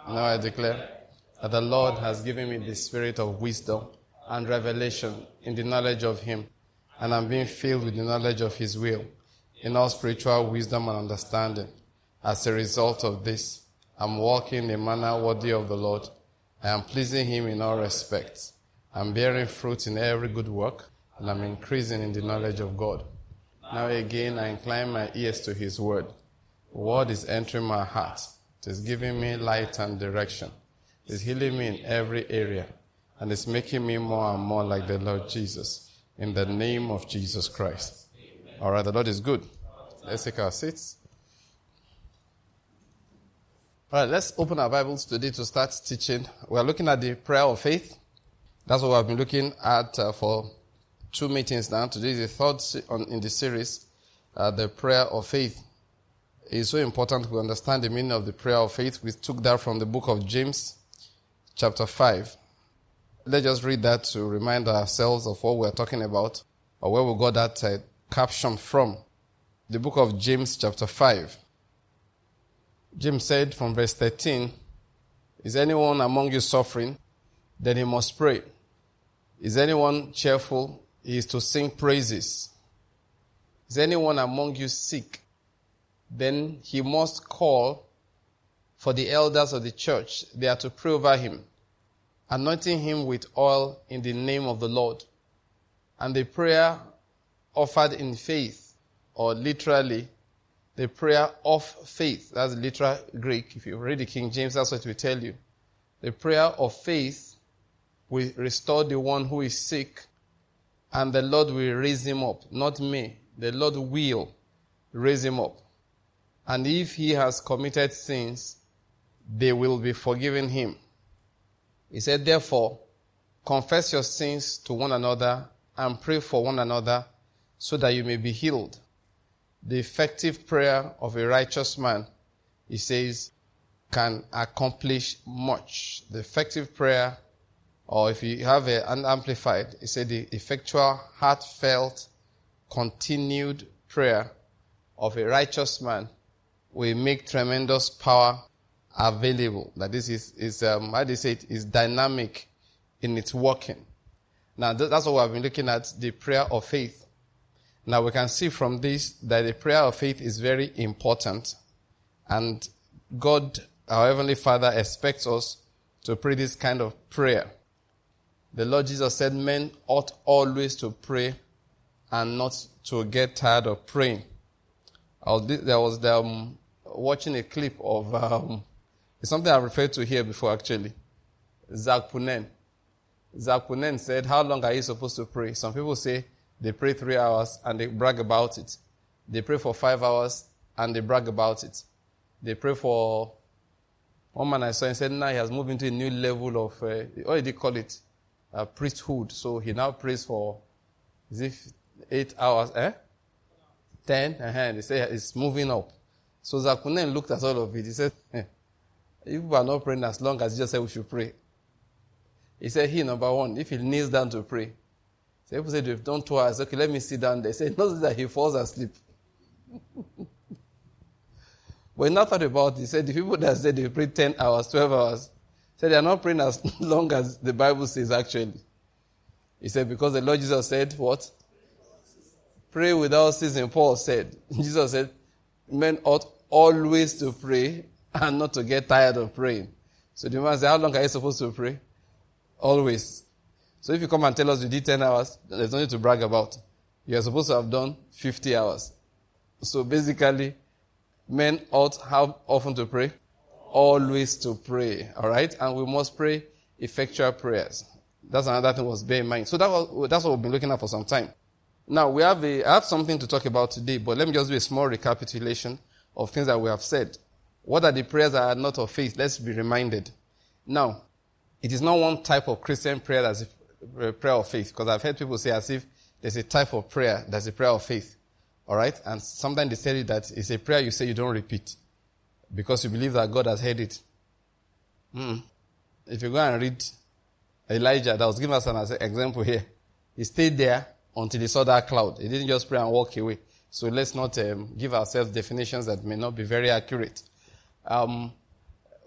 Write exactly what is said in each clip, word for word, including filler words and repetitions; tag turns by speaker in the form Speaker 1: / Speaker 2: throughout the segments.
Speaker 1: Now I declare that the Lord has given me the spirit of wisdom and revelation in the knowledge of Him, and I'm being filled with the knowledge of His will, in all spiritual wisdom and understanding. As a result of this, I'm walking in a manner worthy of the Lord. I am pleasing Him in all respects. I'm bearing fruit in every good work, and I'm increasing in the knowledge of God. Now again, I incline my ears to His word. The word is entering my heart. It is giving me light and direction. It is healing me in every area, and it's making me more and more like the Lord Jesus. In the name of Jesus Christ. Amen. All right, the Lord is good. Let's take our seats. All right, let's open our Bibles today to start teaching. We are looking at the prayer of faith. That's what we have been looking at uh, for two meetings now. Today is the third se- on, in the series, uh, the prayer of faith. It's so important we understand the meaning of the prayer of faith. We took that from the book of James, chapter five. Let's just read that to remind ourselves of what we're talking about, or where we got that uh, caption from. The book of James, chapter five. James said from verse thirteen, "Is anyone among you suffering? Then he must pray. Is anyone cheerful? He is to sing praises. Is anyone among you sick? Then he must call for the elders of the church. They are to pray over him, anointing him with oil in the name of the Lord. And the prayer offered in faith," or literally, the prayer of faith. That's the literal Greek. If you read the King James, that's what it will tell you. The prayer of faith will restore the one who is sick, and the Lord will raise him up. Not me. The Lord will raise him up. And if he has committed sins, they will be forgiven him. He said, "Therefore, confess your sins to one another and pray for one another so that you may be healed. The effective prayer of a righteous man," he says, "can accomplish much." The effective prayer, or if you have a, an amplified, he said the effectual, heartfelt, continued prayer of a righteous man will make tremendous power available. That this is, is um, how do you say it, is dynamic in its working. Now, th- that's what we have been looking at, the prayer of faith. Now, we can see from this that the prayer of faith is very important, and God, our Heavenly Father, expects us to pray this kind of prayer. The Lord Jesus said men ought always to pray and not to get tired of praying. I was, there was the, um, watching a clip of, um, it's something I referred to here before actually, Zac Ponen. Zac Ponen said, "How long are you supposed to pray?" Some people say they pray three hours and they brag about it. They pray for five hours and they brag about it. They pray for, one man I saw and said now he has moved into a new level of, uh, what did he call it? Uh, priesthood. So he now prays for, is it eight hours, eh? Ten? Uh-huh. They say it's moving up. So Zac Ponen looked at all of it. He said, eh, you people are not praying as long as Jesus said we should pray. He said, he, number one, if he kneels down to pray, so people say they've done two hours. Okay, let me sit down there. He said, not that he falls asleep. But he now thought about it. He said, the people that said they pray ten hours, twelve hours, said they are not praying as long as the Bible says actually. He said, because the Lord Jesus said, what? Pray without ceasing, Paul said. Jesus said, men ought always to pray and not to get tired of praying. So the man said, how long are you supposed to pray? Always. So if you come and tell us you did ten hours, there's nothing to brag about. You are supposed to have done fifty hours. So basically, men ought how often to pray? Always to pray. All right? And we must pray effectual prayers. That's another thing we must bear in mind. So that was, that's what we've been looking at for some time. Now, we have a, I have something to talk about today, but let me just do a small recapitulation of things that we have said. What are the prayers that are not of faith? Let's be reminded. Now, it is not one type of Christian prayer that's a prayer of faith, because I've heard people say as if there's a type of prayer that's a prayer of faith. All right? And sometimes they tell you that it's a prayer you say you don't repeat because you believe that God has heard it. Mm. If you go and read Elijah, that was given us an example here. He stayed there until he saw that cloud. He didn't just pray and walk away. So let's not um, give ourselves definitions that may not be very accurate. Um,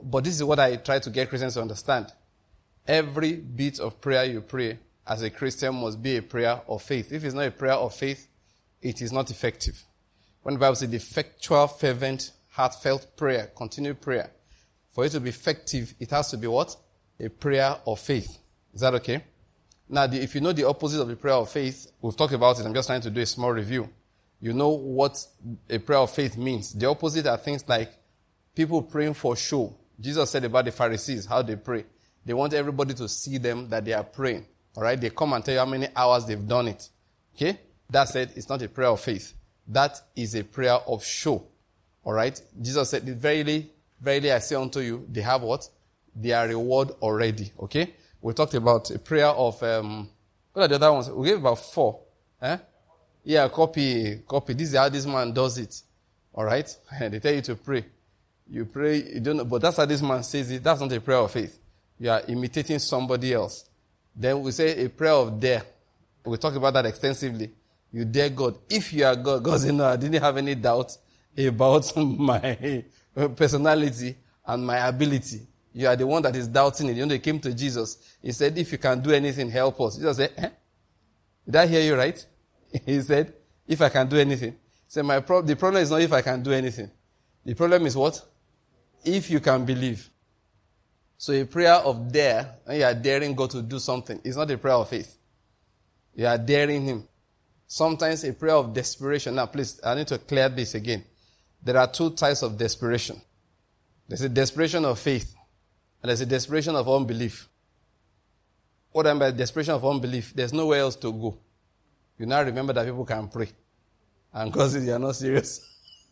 Speaker 1: But this is what I try to get Christians to understand. Every bit of prayer you pray as a Christian must be a prayer of faith. If it's not a prayer of faith, it is not effective. When the Bible says the effectual, fervent, heartfelt prayer, continued prayer, for it to be effective, it has to be what? A prayer of faith. Is that okay? Now, the, if you know the opposite of the prayer of faith, we've talked about it. I'm just trying to do a small review. You know what a prayer of faith means. The opposite are things like people praying for show. Jesus said about the Pharisees, how they pray. They want everybody to see them that they are praying. All right? They come and tell you how many hours they've done it. Okay? That said, it's not a prayer of faith. That is a prayer of show. All right? Jesus said, verily, verily I say unto you, they have what? Their reward already. Okay? We talked about a prayer of, um, what are the other ones? We gave about four. Eh? Yeah, copy, copy. This is how this man does it. All right? They tell you to pray. You pray, you don't know, but that's how this man says it. That's not a prayer of faith. You are imitating somebody else. Then we say a prayer of dare. We talked about that extensively. You dare God. If you are God, God said, no, I didn't have any doubt about my personality and my ability. You are the one that is doubting it. You know, they came to Jesus. He said, if you can do anything, help us. Jesus said, eh? Did I hear you right? He said, if I can do anything. He said, my pro- the problem is not if I can do anything. The problem is what? If you can believe. So a prayer of dare, and you are daring God to do something, is not a prayer of faith. You are daring Him. Sometimes a prayer of desperation. Now, please, I need to clear this again. There are two types of desperation. There's a desperation of faith, and there's a desperation of unbelief. What I mean by desperation of unbelief, there's nowhere else to go. You now remember that people can pray. And God says, you are not serious.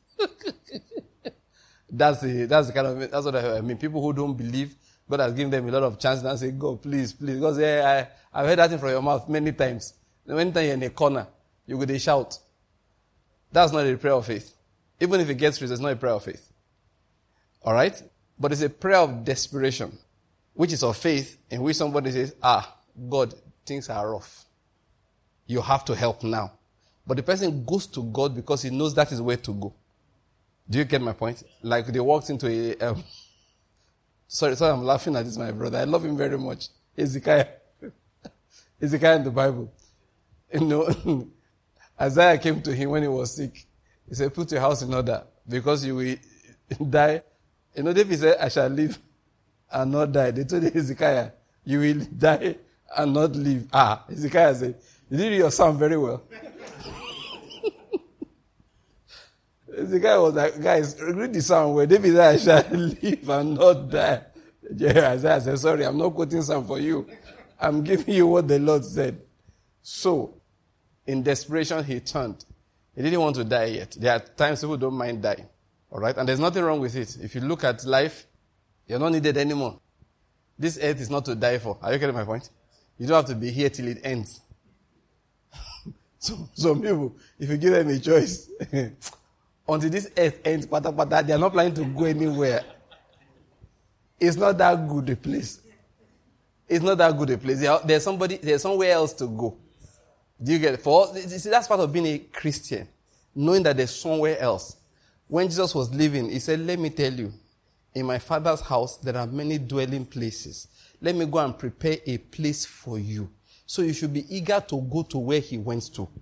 Speaker 1: That's the, that's the kind of, that's what I mean. People who don't believe, God has given them a lot of chances and say, God, please, please. God says, hey, I, I've heard that thing from your mouth many times. Many times you're in a corner, you go, they shout. That's not a prayer of faith. Even if it gets through, it's not a prayer of faith. Alright? But it's a prayer of desperation, which is of faith, in which somebody says, ah, God, things are rough. You have to help now. But the person goes to God because he knows that is where to go. Do you get my point? Like they walked into a... Um, sorry, sorry, I'm laughing at this, my brother. I love him very much. Hezekiah. Hezekiah in the Bible. You know, Isaiah came to him when he was sick. He said, put your house in order because you will die. You know, David said, I shall live and not die. They told Hezekiah, you will die and not live. Ah, Hezekiah said, you did your psalm very well. The guy was like, guys, read the psalm where David said, I shall live and not die. Yeah, Isaiah said, sorry, I'm not quoting psalm for you. I'm giving you what the Lord said. So, in desperation, he turned. He didn't want to die yet. There are times people don't mind dying. Alright? And there's nothing wrong with it. If you look at life, you're not needed anymore. This earth is not to die for. Are you getting my point? You don't have to be here till it ends. so, some people, if you give them a choice, until this earth ends, pata pata, they are not planning to go anywhere. It's not that good a place. It's not that good a place. There's somebody, there's somewhere else to go. Do you get it? For see, that's part of being a Christian, knowing that there's somewhere else. When Jesus was leaving, he said, "Let me tell you, in my Father's house there are many dwelling places. Let me go and prepare a place for you." So you should be eager to go to where he went to.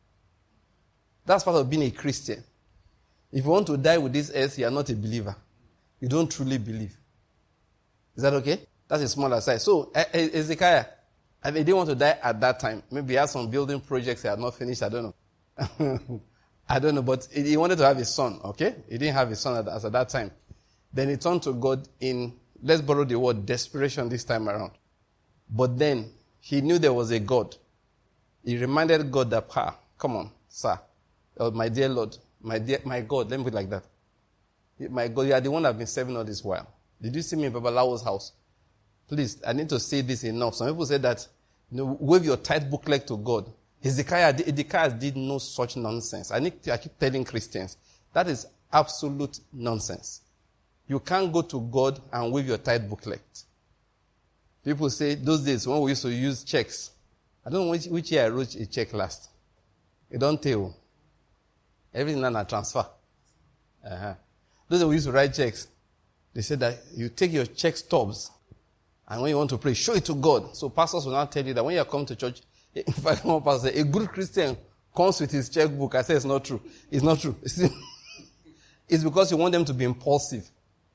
Speaker 1: That's part of being a Christian. If you want to die with this earth, you are not a believer. You don't truly believe. Is that okay? That's a small aside. So, Hezekiah, I mean, he didn't want to die at that time. Maybe he had some building projects he had not finished. I don't know. I don't know. But he wanted to have a son, okay? He didn't have a son at, at that time. Then he turned to God in, let's borrow the word, desperation this time around. But then, he knew there was a God. He reminded God that, ah, come on, sir, oh, my dear Lord, My dear, my God, let me put it like that. My God, you are the one I've been serving all this while. Did you see me in Babalawo's house? Please, I need to say this enough. Some people say that, you know, wave your tithe booklet to God. Hezekiah, Hezekiah did no such nonsense. I need to, I keep telling Christians, that is absolute nonsense. You can't go to God and wave your tithe booklet. People say, those days when we used to use checks, I don't know which, which year I wrote a check last. You don't tell. Everything now transfer. Uh-huh. Those that we used to write checks, They said that you take your check stubs, and when you want to pray, show it to God. So pastors will now tell you that when you come to church, in fact, one pastor said, a good Christian comes with his checkbook. I say it's not true. It's not true. It's because you want them to be impulsive.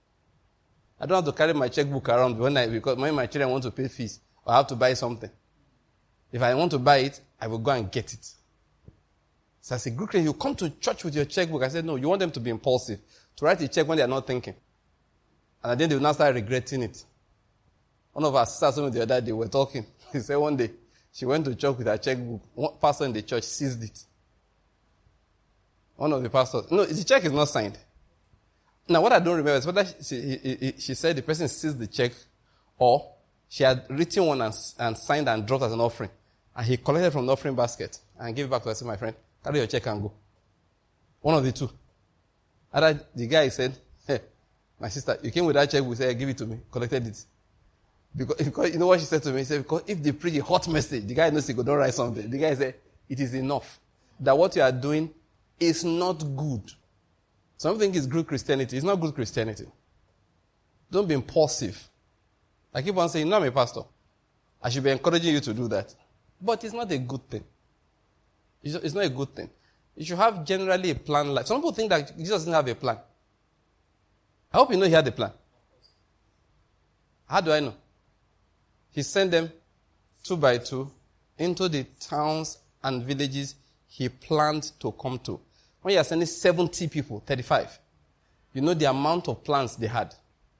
Speaker 1: I don't have to carry my checkbook around when I, because when my children want to pay fees, or I have to buy something. If I want to buy it, I will go and get it. So I say, good Christian, you come to church with your checkbook. I said, no, you want them to be impulsive, to write a check when they are not thinking. And then they will now start regretting it. One of our sisters told me the other day, we were talking. He said one day, she went to church with her checkbook. One pastor in the church seized it. One of the pastors, no, the check is not signed. Now, what I don't remember is whether she, he, he, she said the person seized the check, or she had written one and, and signed and dropped as an offering. And he collected from the offering basket and gave it back to her. I said, my friend, carry your check and go. One of the two. Other, the guy said, hey, my sister, you came with that check, we said, give it to me. Collected it. Because, because you know what she said to me? She said, because if they preach a hot message, the guy knows he could not write something. The guy said, it is enough. That what you are doing is not good. Some think it's good Christianity. It's not good Christianity. Don't be impulsive. I keep on saying, no, I'm a pastor. I should be encouraging you to do that. But it's not a good thing. It's not a good thing. You should have generally a plan. Like some people think that Jesus doesn't have a plan. I hope you know he had a plan. How do I know? He sent them two by two into the towns and villages he planned to come to. When you are sending seventy people, thirty-five, you know the amount of plans they had.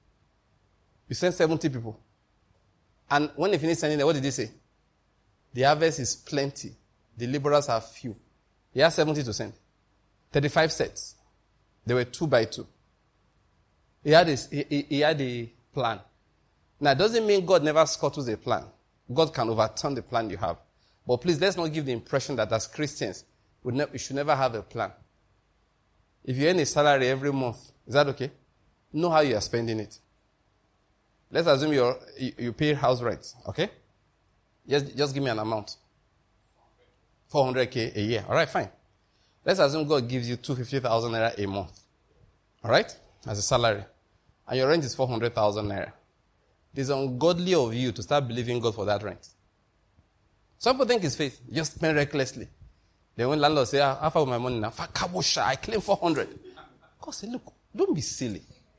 Speaker 1: You send seventy people. And when they finished sending them, what did they say? The harvest is plenty. The laborers are few. He had seventy to send. thirty-five sets. They were two by two. He had a, he, he had a plan. Now, it doesn't mean God never scuttles a plan. God can overturn the plan you have. But please, let's not give the impression that as Christians, we, ne- we should never have a plan. If you earn a salary every month, is that okay? Know how you are spending it. Let's assume you're, you, you pay house rent, okay? Just, just give me an amount. four hundred K a year. All right, fine. Let's assume God gives you two hundred fifty thousand naira a month. All right? As a salary. And your rent is four hundred thousand naira. It is ungodly of you to start believing God for that rent. Some people think it's faith. You just spend recklessly. Then when landlord say, ah, half of my money now, I claim four hundred. God say, look, don't be silly.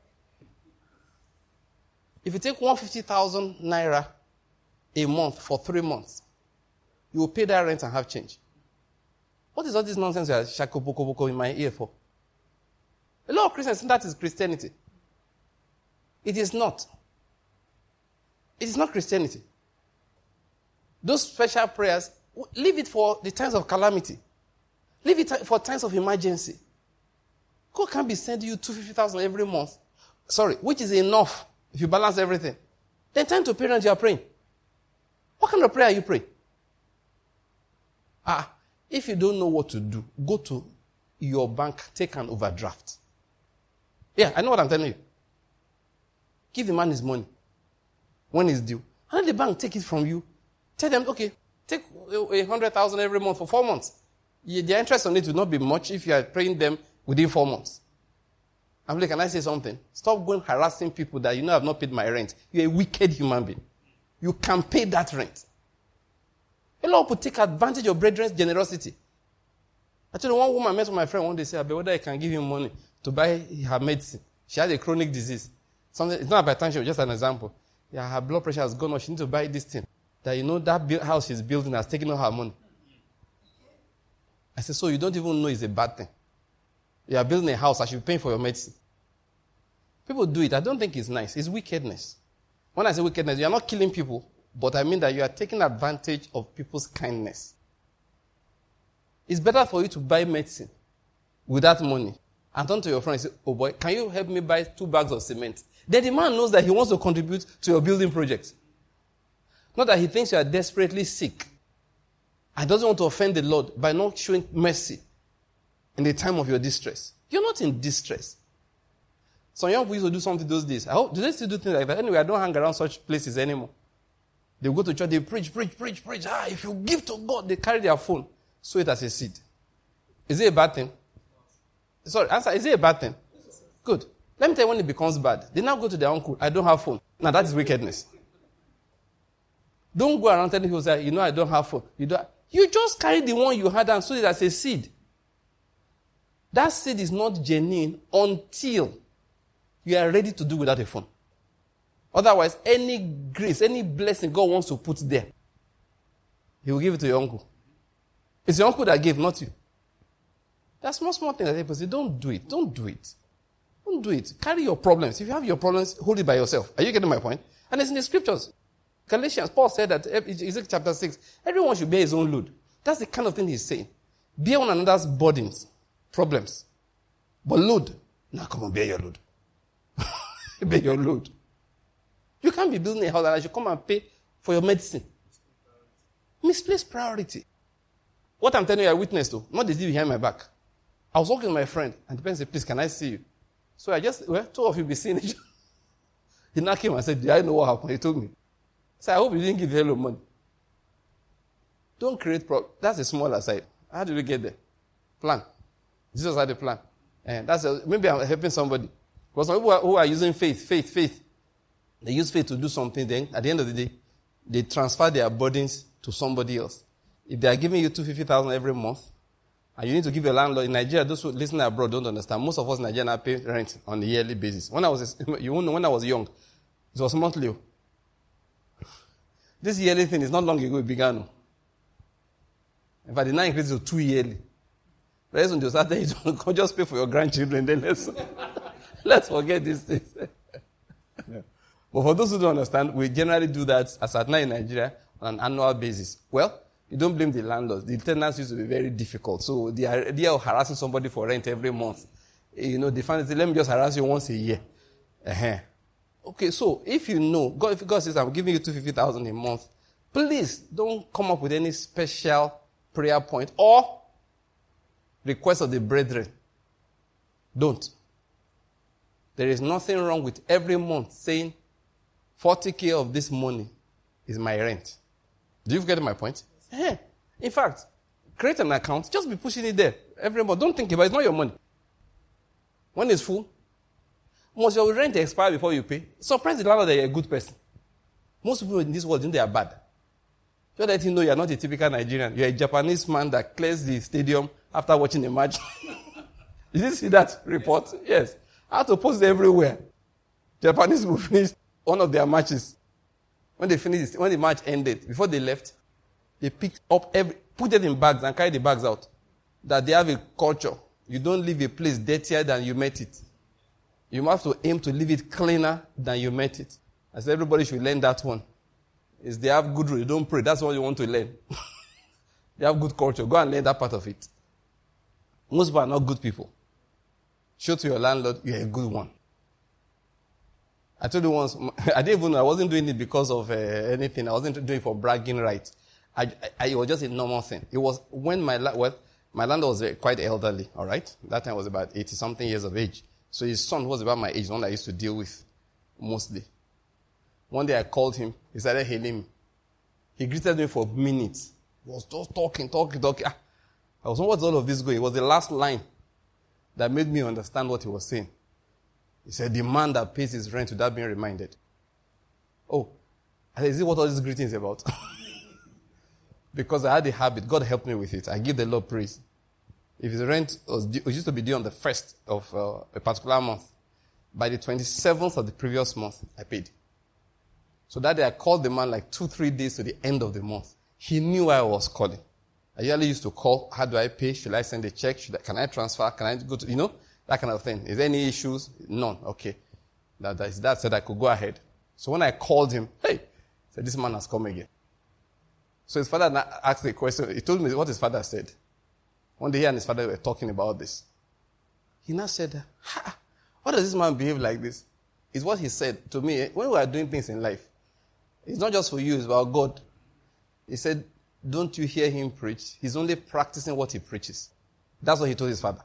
Speaker 1: If you take one hundred fifty thousand naira a month for three months, you will pay that rent and have change. What is all this nonsense you are shako boko boko in my ear for? A lot of Christians think that is Christianity. It is not. It is not Christianity. Those special prayers, leave it for the times of calamity. Leave it for times of emergency. God can't be sending you two hundred fifty thousand every month. Sorry, which is enough if you balance everything. Then time to pray and you are praying. What kind of prayer are you praying? Ah, if you don't know what to do, go to your bank, take an overdraft. Yeah, I know what I'm telling you. Give the man his money when it's due. And then the bank take it from you. Tell them, okay, take a hundred thousand every month for four months. Yeah, the interest on it will not be much if you are paying them within four months. I'm like, can I say something? Stop going harassing people that you know have not paid my rent. You're a wicked human being. You can pay that rent. A lot of people take advantage of brethren's generosity. I told you, one woman met with my friend one day, said, whether I can give him money to buy her medicine. She had a chronic disease. Something, it's not hypertension, just an example. Yeah, her blood pressure has gone up. She needs to buy this thing. That you know that build, house she's building has taken all her money. I said, so you don't even know it's a bad thing. You are building a house, I should be paying for your medicine. People do it. I don't think it's nice. It's wickedness. When I say wickedness, you are not killing people, but I mean that you are taking advantage of people's kindness. It's better for you to buy medicine with that money and turn to your friend and say, oh boy, can you help me buy two bags of cement? Then the man knows that he wants to contribute to your building project. Not that he thinks you are desperately sick and doesn't want to offend the Lord by not showing mercy in the time of your distress. You're not in distress. Some young people used to do something those days. I hope, do they still do things like that? Anyway, I don't hang around such places anymore. They go to church, they preach, preach, preach, preach. Ah, if you give to God, they carry their phone, sow it as a seed. Is it a bad thing? Sorry, answer, is it a bad thing? Good. Let me tell you when it becomes bad. They now go to their uncle. I don't have phone. Now that is wickedness. Don't go around telling people, say, you know, I don't have phone. You don't. You just carry the one you had and sow it as a seed. That seed is not genuine until you are ready to do without a phone. Otherwise, any grace, any blessing God wants to put there, He will give it to your uncle. It's your uncle that gave, not you. That's small, small thing that people say, don't do it. Don't do it. Don't do it. Carry your problems. If you have your problems, hold it by yourself. Are you getting my point? And it's in the scriptures. Galatians, Paul said that, Ezekiel chapter six, everyone should bear his own load. That's the kind of thing he's saying. Bear one another's burdens, problems. But load. Now come on, bear your load. Bear your load. You can't be building a house and I should come and pay for your medicine. Misplaced priority. What I'm telling you, I witnessed to, not the deal behind my back. I was walking with my friend, and the person said, please, can I see you? So I just, well, two of you be seeing each other. He now came and said, did I know what happened? He told me. So I hope you didn't give hello money. Don't create problems. That's a small aside. How do we get there? Plan. Jesus had a plan. And that's a, maybe I'm helping somebody. Because some people who are using faith, faith, faith, they use faith to do something, then at the end of the day, they transfer their burdens to somebody else. If they are giving you two hundred fifty thousand every month, and you need to give your landlord, in Nigeria, those who listen abroad don't understand. Most of us in Nigeria pay rent on a yearly basis. When I was, you know, when I was young, it was monthly. This yearly thing is not long ago it began. In fact, the now increased to two yearly. Very soon they started, you don't just pay for your grandchildren, then let's, let's forget these things. Yeah. But for those who don't understand, we generally do that as at now in Nigeria on an annual basis. Well, you don't blame the landlords. The tenants used to be very difficult. So the idea of harassing somebody for rent every month, you know, they find it, let me just harass you once a year. Uh-huh. Okay, so if you know, God, if God says, I'm giving you two hundred fifty thousand a month, please don't come up with any special prayer point or request of the brethren. Don't. There is nothing wrong with every month saying, forty K of this money is my rent. Do you get my point? Yeah. In fact, create an account, just be pushing it there every month. Don't think about it, it's not your money. When it's full, must your rent expire before you pay? Surprise the landlord that you're a good person. Most people in this world think they are bad. Just let him know you're not a typical Nigerian. You're a Japanese man that clears the stadium after watching a match. Did you see that report? Yes. I had to post it everywhere. Japanese will finish one of their matches. When they finished, when the match ended, before they left, they picked up every, put it in bags and carried the bags out. That they have a culture. You don't leave a place dirtier than you met it. You have to aim to leave it cleaner than you met it. I said everybody should learn that one. Is they have good rule, you don't pray. That's what you want to learn. They have good culture. Go and learn that part of it. Most people are not good people. Show to your landlord, you're a good one. I told you once, I didn't even know, I wasn't doing it because of uh, anything. I wasn't doing it for bragging rights. I, I, it was just a normal thing. It was when my, well, my landlord was very, quite elderly, all right? That time I was about eighty-something years of age. So his son, who was about my age, the one I used to deal with mostly. One day I called him. He started hailing me. He greeted me for minutes. He was just talking, talking, talking. Ah, I was wondering, what's all of this going? It was the last line that made me understand what he was saying. He said, the man that pays his rent without being reminded. Oh, I said, is it what all these greetings about? Because I had a habit. God helped me with it. I give the Lord praise. If his rent was due, it used to be due on the first of uh, a particular month, by the twenty-seventh of the previous month, I paid. So that day I called the man like two, three days to the end of the month. He knew why I was calling. I usually used to call, how do I pay? Should I send a check? Should I, can I transfer? Can I go to, you know, that kind of thing. Is there any issues? None. Okay. That, that, that said I could go ahead. So when I called him, hey, he said, this man has come again. So his father asked the question. He told me what his father said. One day he and his father were talking about this. He now said, ha, why does this man behave like this? It's what he said to me. When we are doing things in life, it's not just for you, it's about God. He said, don't you hear him preach? He's only practicing what he preaches. That's what he told his father.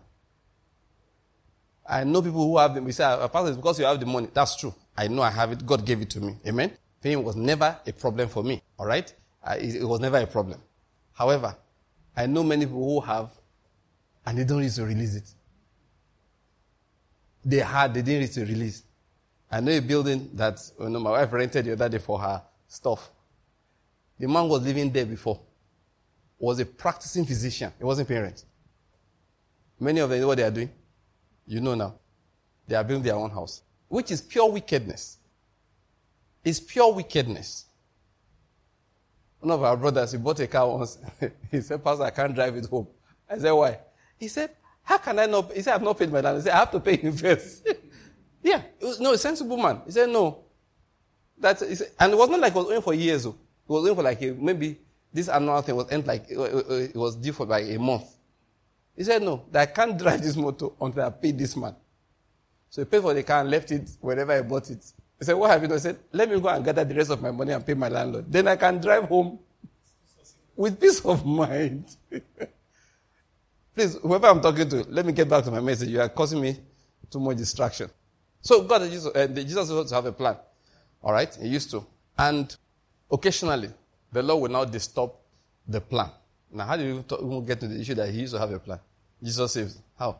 Speaker 1: I know people who have them. We say, Pastor, it's because you have the money. That's true. I know I have it. God gave it to me. Amen? Paying was never a problem for me. All right? I, it was never a problem. However, I know many people who have, and they don't need to release it. they had, they didn't reach the release. I know a building that you know, my wife rented the other day for her stuff. The man was living there before. Was a practicing physician. He wasn't parent. Many of them know what they are doing. You know now. They are building their own house. Which is pure wickedness. It's pure wickedness. One of our brothers, he bought a car once. He said, Pastor, I can't drive it home. I said, why? He said, how can I not? He said, I've not paid my land. He said, I have to pay him first. Yeah. It was, no, a sensible man. He said, no. That's, he said, and it was not like it was only for years. Though. It was only for like a, maybe this annual thing was end like, it, it was due for like a month. He said, no, that I can't drive this motor until I pay this man. So he paid for the car and left it wherever I bought it. He said, what have you done? He said, let me go and gather the rest of my money and pay my landlord. Then I can drive home with peace of mind. Please, whoever I'm talking to, let me get back to my message. You are causing me too much distraction. So God, Jesus, uh, Jesus used to have a plan. All right? He used to. And occasionally, the Lord will now disturb the plan. Now, how do you even get to the issue that he used to have a plan? Jesus saves. How?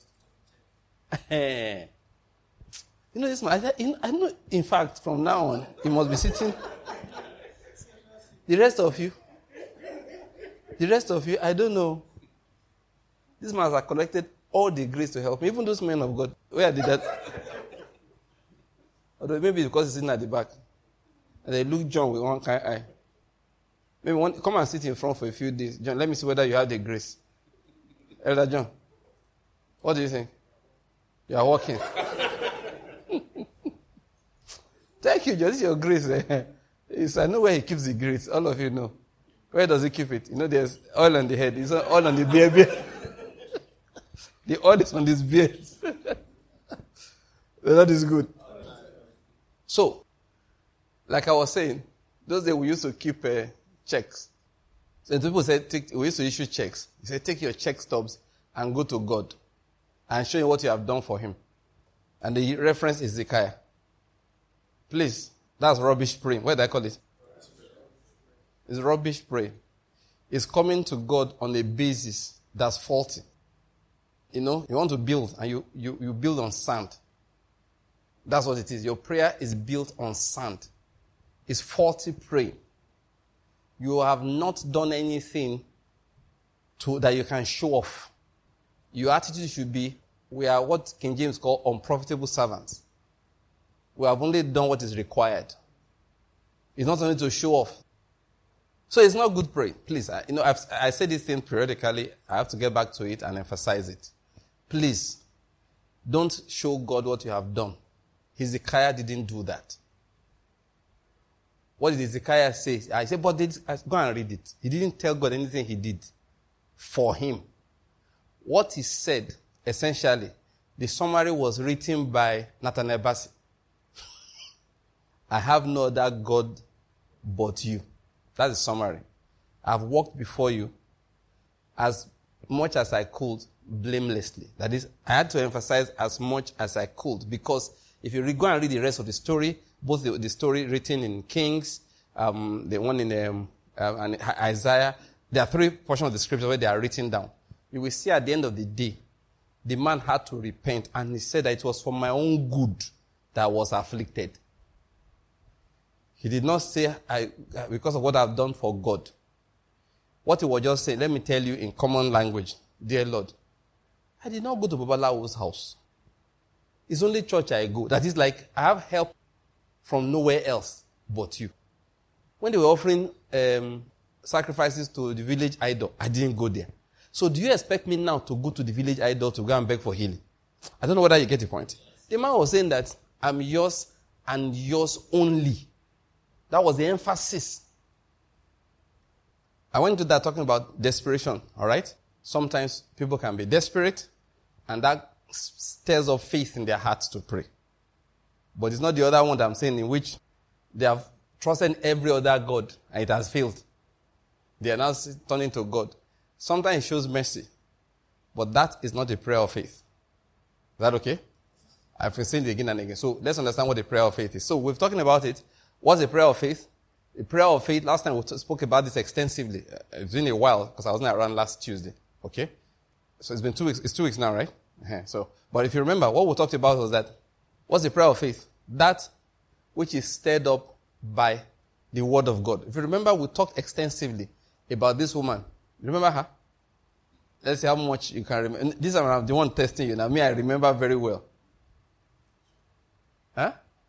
Speaker 1: You know, this man, I, you know, I know, in fact, from now on, he must be sitting. The rest of you, the rest of you, I don't know. This man has collected all the grace to help me, even those men of God. Where did that? Although maybe because he's sitting at the back. And they look John with one kind eye. Maybe one, come and sit in front for a few days. John, let me see whether you have the grace. Elder John, what do you think? You are walking. Thank you, John. This is your grace. It's, I know where he keeps the grace. All of you know. Where does he keep it? You know, there's oil on the head. It's oil on the beard. beard. The oil is on this beard. That is good. So, like I was saying, those days we used to keep uh, checks. So people said, take, we used to issue checks. He said, take your check stubs and go to God and show him what you have done for him. And the reference is Hezekiah. Please, that's rubbish praying. What do I call it? It's rubbish praying. It's coming to God on a basis that's faulty. You know, you want to build and you, you, you build on sand. That's what it is. Your prayer is built on sand. It's faulty praying. You have not done anything to, that you can show off. Your attitude should be, we are what King James call unprofitable servants. We have only done what is required. It's not only to show off. So it's not good praying. Please, I, you know, I've, I say this thing periodically. I have to get back to it and emphasize it. Please, don't show God what you have done. Hezekiah didn't do that. What did Hezekiah say? I said, but did, go and read it. He didn't tell God anything he did for him. What he said, essentially, the summary was written by Nathaniel Bassey. I have no other God but you. That's the summary. I've walked before you as much as I could blamelessly. That is, I had to emphasize as much as I could, because if you go and read the rest of the story, both the, the story written in Kings, um, the one in um, uh, and Isaiah, there are three portions of the scripture where they are written down. You will see at the end of the day, the man had to repent, and he said that it was for my own good that I was afflicted. He did not say, I, because of what I've done for God. What he was just saying, let me tell you in common language, dear Lord, I did not go to Babalawo's house. It's only church I go. That is like, I have help from nowhere else but you. When they were offering um, sacrifices to the village idol, I didn't go there. So do you expect me now to go to the village idol to go and beg for healing? I don't know whether you get the point. The man was saying that I'm yours and yours only. That was the emphasis. I went into that talking about desperation, all right? Sometimes people can be desperate, and that stirs up faith in their hearts to pray. But it's not the other one that I'm saying, in which they have trusted every other God and it has failed. They are now turning to God. Sometimes it shows mercy, but that is not a prayer of faith. Is that okay? I've been saying it again and again. So let's understand what the prayer of faith is. So we're talking about it. What's a prayer of faith? A prayer of faith, last time we spoke about this extensively. It's been a while because I wasn't around last Tuesday. Okay? So it's been two weeks. It's two weeks now, right? So, but if you remember, what we talked about was that, what's the prayer of faith? That which is stirred up by the word of God. If you remember, we talked extensively about this woman. Remember her? Let's see how much you can remember. This I'm the one testing you. Now, me, I remember very well. Huh?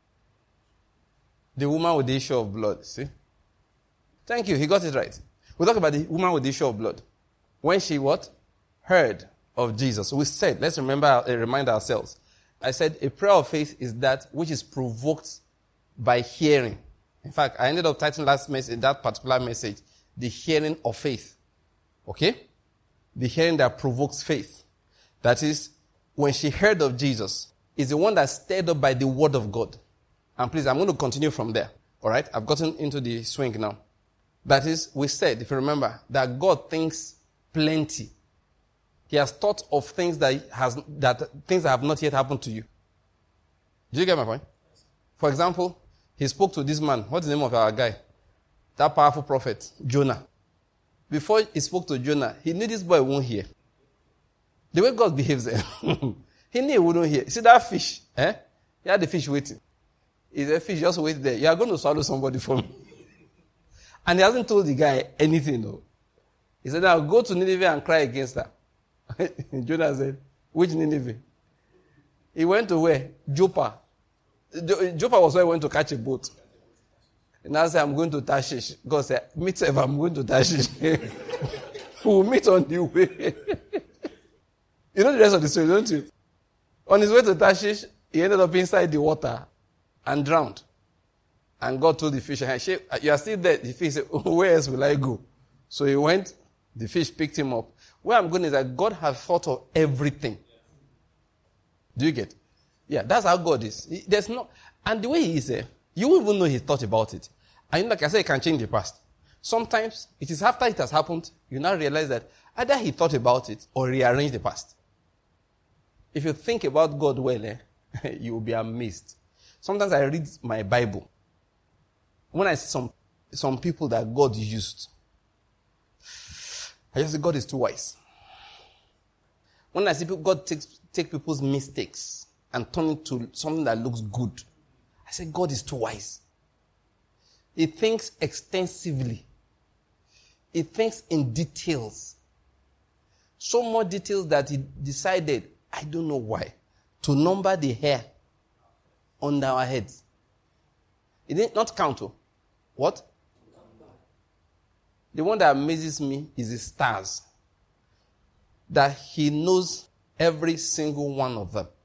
Speaker 1: The woman with the issue of blood. See? Thank you. He got it right. We talk about the woman with the issue of blood. When she what? Heard of Jesus. We said, let's remember, uh, remind ourselves. I said a prayer of faith is that which is provoked by hearing. In fact, I ended up titling last message, that particular message, the hearing of faith. Okay? The hearing that provokes faith. That is, when she heard of Jesus, is the one that's stirred up by the word of God. And please, I'm going to continue from there. Alright? I've gotten into the swing now. That is, we said, if you remember, that God thinks plenty. He has thought of things that has that things that have not yet happened to you. Do you get my point? For example, he spoke to this man. What's the name of our guy? That powerful prophet, Jonah. Before he spoke to Jonah, he knew this boy won't hear. The way God behaves there. He knew he wouldn't hear. See that fish? Eh? He had the fish waiting. Is a fish just wait there. You are going to swallow somebody for me. And he hasn't told the guy anything though. He said, now go to Nineveh and cry against her. Jonah said, which Nineveh? He went to where? Joppa. Joppa was where he went to catch a boat. And I said, I'm going to Tarshish. God said, meet if I'm going to Tarshish. We'll meet on the way. You know the rest of the story, don't you? On his way to Tarshish, he ended up inside the water and drowned. And God told the fish, hey, you are still there. The fish said, where else will I go? So he went, the fish picked him up. Where I'm going is that God has thought of everything. Do you get? Yeah, that's how God is. He, there's no, and the way he is there, you won't even know he thought about it. And like I said, he can change the past. Sometimes it is after it has happened, you now realize that either he thought about it or rearranged the past. If you think about God well, eh, you will be amazed. Sometimes I read my Bible. When I see some, some people that God used, I just say God is too wise. When I see people, God takes take people's mistakes and turn it to something that looks good, I say God is too wise. He thinks extensively. He thinks in details. So much details that he decided, I don't know why, to number the hair on our heads. He did not count. What? The one that amazes me is the stars. That he knows every single one of them.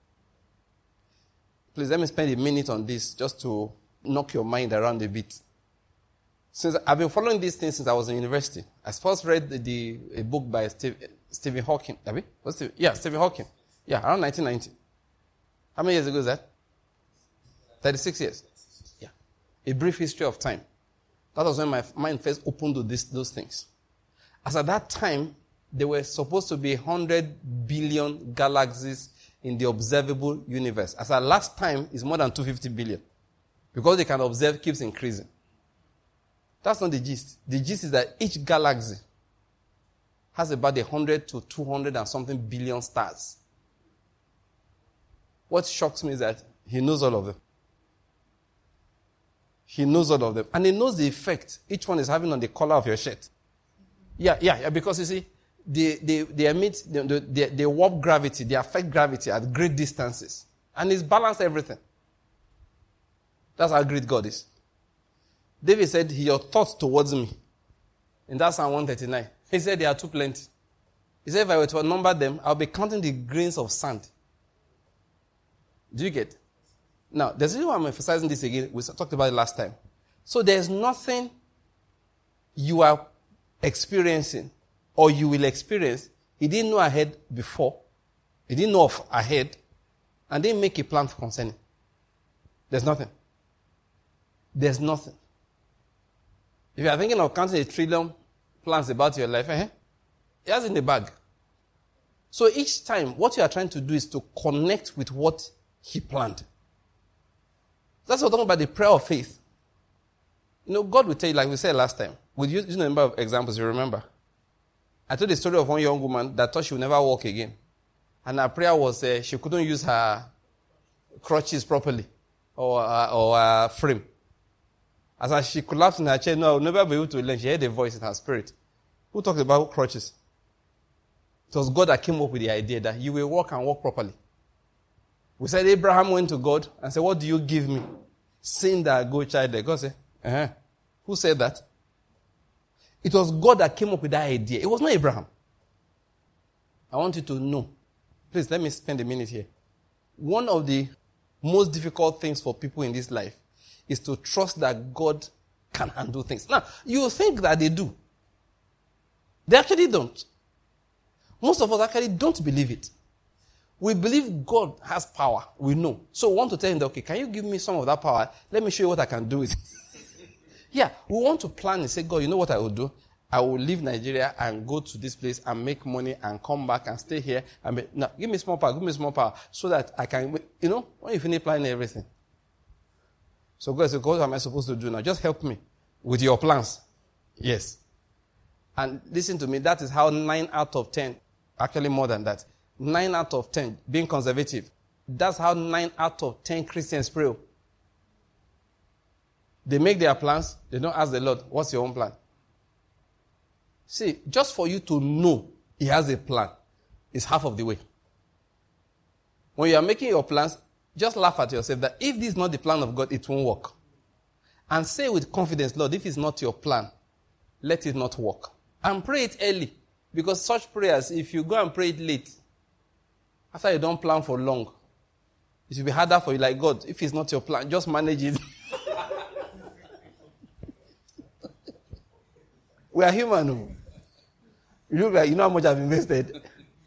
Speaker 1: Please let me spend a minute on this just to knock your mind around a bit. Since I've been following these things since I was in university. I first read the, the a book by Steve, Stephen Hawking. Have you? What's Steve? Yeah, Stephen Hawking. Yeah, around nineteen ninety. How many years ago is that? thirty-six years. Yeah. A Brief History of Time. That was when my mind first opened to this, those things. As at that time, there were supposed to be one hundred billion galaxies in the observable universe. As at last time, it's more than two hundred fifty billion. Because they can observe keeps increasing. That's not the gist. The gist is that each galaxy has about one hundred to two hundred and something billion stars. What shocks me is that he knows all of them. He knows all of them. And he knows the effect each one is having on the color of your shirt. Yeah, yeah, yeah, because you see, they, they, they emit, they, they, they warp gravity, they affect gravity at great distances. And he's balanced everything. That's how great God is. David said, your thoughts towards me. In that Psalm one thirty-nine. He said, they are too plenty. He said, if I were to number them, I'll be counting the grains of sand. Do you get? Now, there's a reason why I'm emphasizing this again. We talked about it last time. So there's nothing you are experiencing or you will experience. He didn't know ahead before. He didn't know of ahead. And didn't make a plan for concerning. There's nothing. There's nothing. If you are thinking of counting a trillion plans about your life, eh? It has in the bag. So each time, what you are trying to do is to connect with what he planned. That's what we're talking about, the prayer of faith. You know, God will tell you, like we said last time, with you, you know, a number of examples, you remember. I told the story of one young woman that thought she would never walk again. And her prayer was uh, she couldn't use her crutches properly or, uh, or uh, frame. As she collapsed in her chair, no, I will never be able to learn. She heard a voice in her spirit. Who talked about crutches? It was God that came up with the idea that you will walk and walk properly. We said Abraham went to God and said, what do you give me? Saying that go child there. God said, uh-huh. Who said that? It was God that came up with that idea. It was not Abraham. I want you to know. Please, let me spend a minute here. One of the most difficult things for people in this life is to trust that God can handle things. Now, you think that they do. They actually don't. Most of us actually don't believe it. We believe God has power. We know. So we want to tell him, that, okay, can you give me some of that power? Let me show you what I can do with it. Yeah, we want to plan and say, God, you know what I will do? I will leave Nigeria and go to this place and make money and come back and stay here. And be, now, give me small power, give me small power so that I can, you know, when you finish planning everything. So God said, what am I supposed to do now? Just help me with your plans. Yes. And listen to me, that is how nine out of ten, actually more than that, nine out of ten, being conservative, that's how nine out of ten Christians pray. They make their plans, they don't ask the Lord, what's your own plan? See, just for you to know he has a plan is half of the way. When you are making your plans, just laugh at yourself that if this is not the plan of God, it won't work. And say with confidence, Lord, if it's not your plan, let it not work. And pray it early. Because such prayers, if you go and pray it late, after you don't plan for long, it will be harder for you. Like, God, if it's not your plan, just manage it. We are human. No? You look like, you know how much I've invested?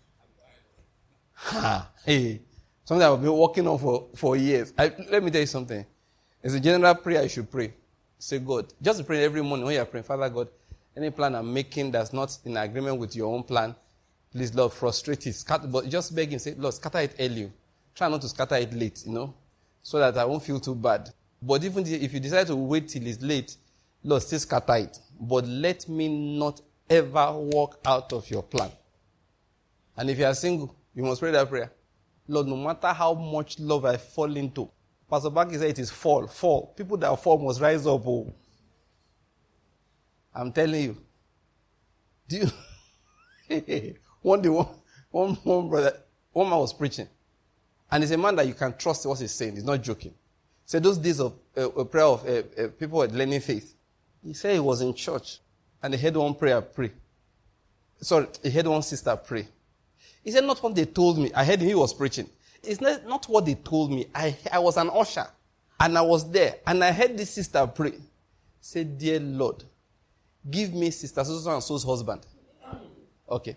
Speaker 1: Ha, hey. Something I've been working on for, for years. I, let me tell you something. It's a general prayer you should pray. Say, God, just pray every morning when you're praying, Father God, any plan I'm making that's not in agreement with your own plan, please, Lord, frustrate it. Scatter, but just beg him, say, Lord, scatter it early. Try not to scatter it late, you know, so that I won't feel too bad. But even if you decide to wait till it's late, Lord, still scatter it. But let me not ever walk out of your plan. And if you are single, you must pray that prayer. Lord, no matter how much love I fall into, Pastor Baki said it is fall, fall. People that fall must rise up. Oh. I'm telling you. Do you one day, one, one, one brother, one man was preaching. And he's a man that you can trust what he's saying. He's not joking. He said those days of uh, a prayer of uh, uh, people were learning faith. He said he was in church and he heard one prayer pray. Sorry, he heard one sister pray. He said, not what they told me. I heard him, he was preaching. It's not, not what they told me. I, I was an usher. And I was there. And I heard this sister pray. Say, dear Lord, give me sister so and so's husband. Okay.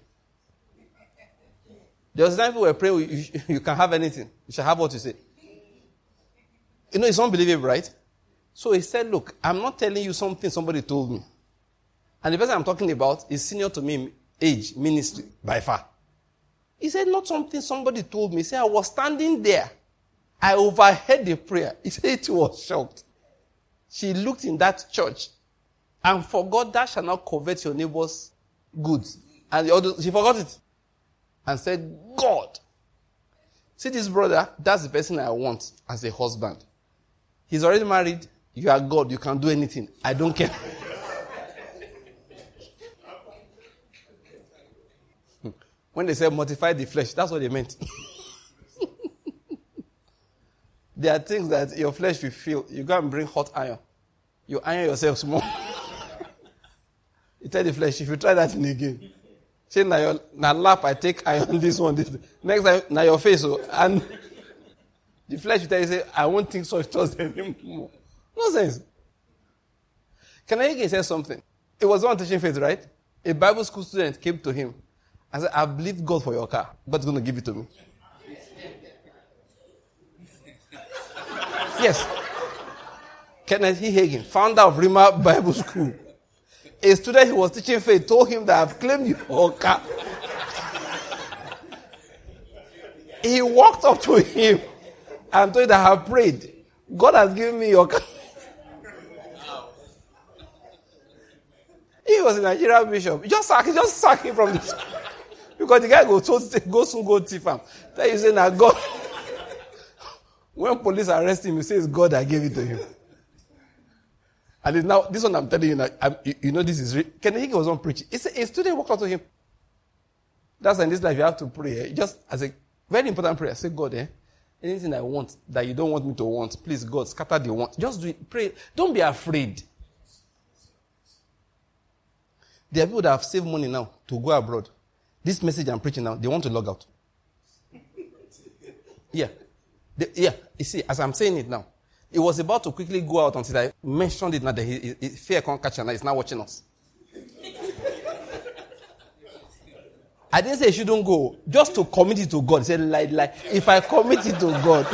Speaker 1: There was a time people were praying, you, you can have anything. You shall have what you say. You know, it's unbelievable, right? So he said, look, I'm not telling you something somebody told me. And the person I'm talking about is senior to me in age, ministry, by far. He said, not something somebody told me. He said, I was standing there. I overheard the prayer. He said he was shocked. She looked in that church and forgot that shall not covet your neighbor's goods. And the other, she forgot it. And said, God. See this brother, that's the person I want as a husband. He's already married. You are God. You can do anything. I don't care. When they say mortify the flesh, that's what they meant. There are things that your flesh will feel. You go and bring hot iron. You iron yourself small. You tell the flesh, if you try that in again, say, now your na lap, I take iron, this one, this. Next time, now your face. So, and the flesh will tell you, say, I won't think such thoughts anymore. Nonsense. Can I again say something? It was one teaching faith, right? A Bible school student came to him. I said, I believed God for your car. God's going to give it to me. Yes. Kenneth E. Hagin, founder of Rima Bible School. A student who was teaching faith told him that I've claimed your car. He walked up to him and told him that I have prayed. God has given me your car. He was a Nigerian bishop. Just sack, just sack him from the school. Because the guy go, so, go soon go thief him. Then you say, now God. When police arrest him, he says, God, I gave it to him. And it's now, this one I'm telling you, now, I'm, you, you know this is real. Kenneth Hagin was on preaching. It's a, a student walked up to him. That's why in this life you have to pray. Eh? Just as a very important prayer. Say, God, eh, anything I want that you don't want me to want, please, God, scatter the want. Just do it. Pray. Don't be afraid. There are people that have saved money now to go abroad. This message I'm preaching now, they want to log out. Yeah. They, yeah. You see, as I'm saying it now, it was about to quickly go out until I mentioned it now that he, he, he, fear can't catch him now. He's now watching us. I didn't say he shouldn't go. Just to commit it to God. He said, like, like, if I commit it to God.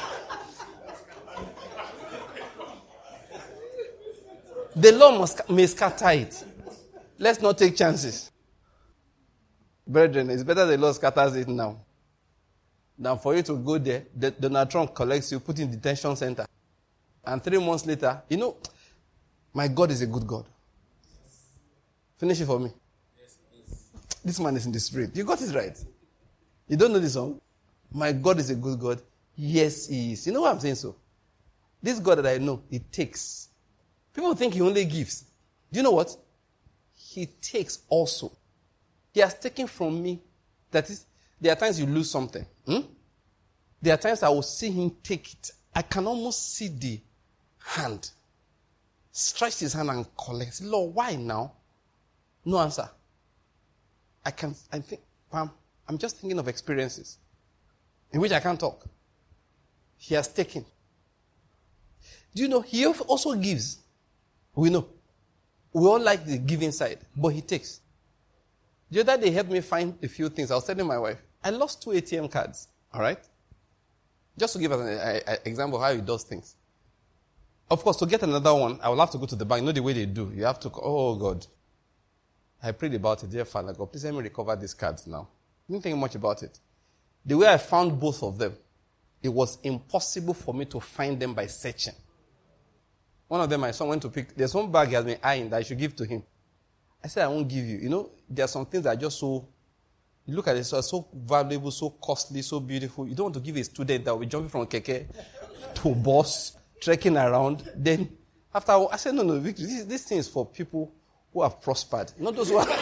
Speaker 1: The Lord must, may scatter it. Let's not take chances. Brethren, it's better the Lord scatters it now than for you to go there. The, Donald Trump collects you, put in detention center. And three months later, you know, my God is a good God. Finish it for me. This man is in the spirit. You got it right. You don't know this song? My God is a good God. Yes, he is. You know why I'm saying so? This God that I know, he takes. People think he only gives. Do you know what? He takes also. He has taken from me. That is, there are times you lose something. Hmm? There are times I will see him take it. I can almost see the hand. Stretch his hand and collect. Lord, why now? No answer. I can, I think, um, I'm just thinking of experiences in which I can't talk. He has taken. Do you know, he also gives. We know. We all like the giving side, but he takes. The other day, he helped me find a few things. I was telling my wife, I lost two A T M cards, all right? Just to give us an example of how he does things. Of course, to get another one, I will have to go to the bank. You know the way they do. You have to, oh God. I prayed about it. Dear Father God, please let me recover these cards now. I didn't think much about it. The way I found both of them, it was impossible for me to find them by searching. One of them, my son went to pick. There's one bag he has been eyeing that I should give to him. I said, I won't give you. You know, there are some things that are just so, you look at it, so, so valuable, so costly, so beautiful. You don't want to give a student that will be jumping from keke to bus, trekking around. Then, after I, I said, no, no, Victor, this, this thing is for people who have prospered. Not those who are,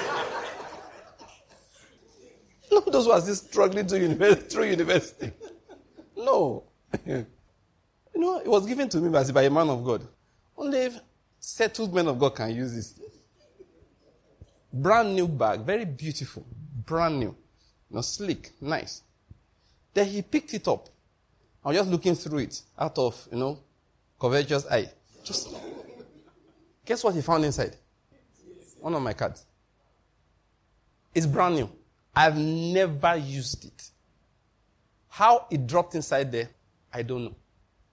Speaker 1: not those who are still struggling to university, through university. No. You know, it was given to me by, by a man of God. Only settled men of God can use this. Brand new bag, very beautiful, brand new, you know, sleek, nice. Then he picked it up. I was just looking through it out of, you know, covetous eye. Just guess what he found inside? One of my cards. It's brand new. I've never used it. How it dropped inside there, I don't know.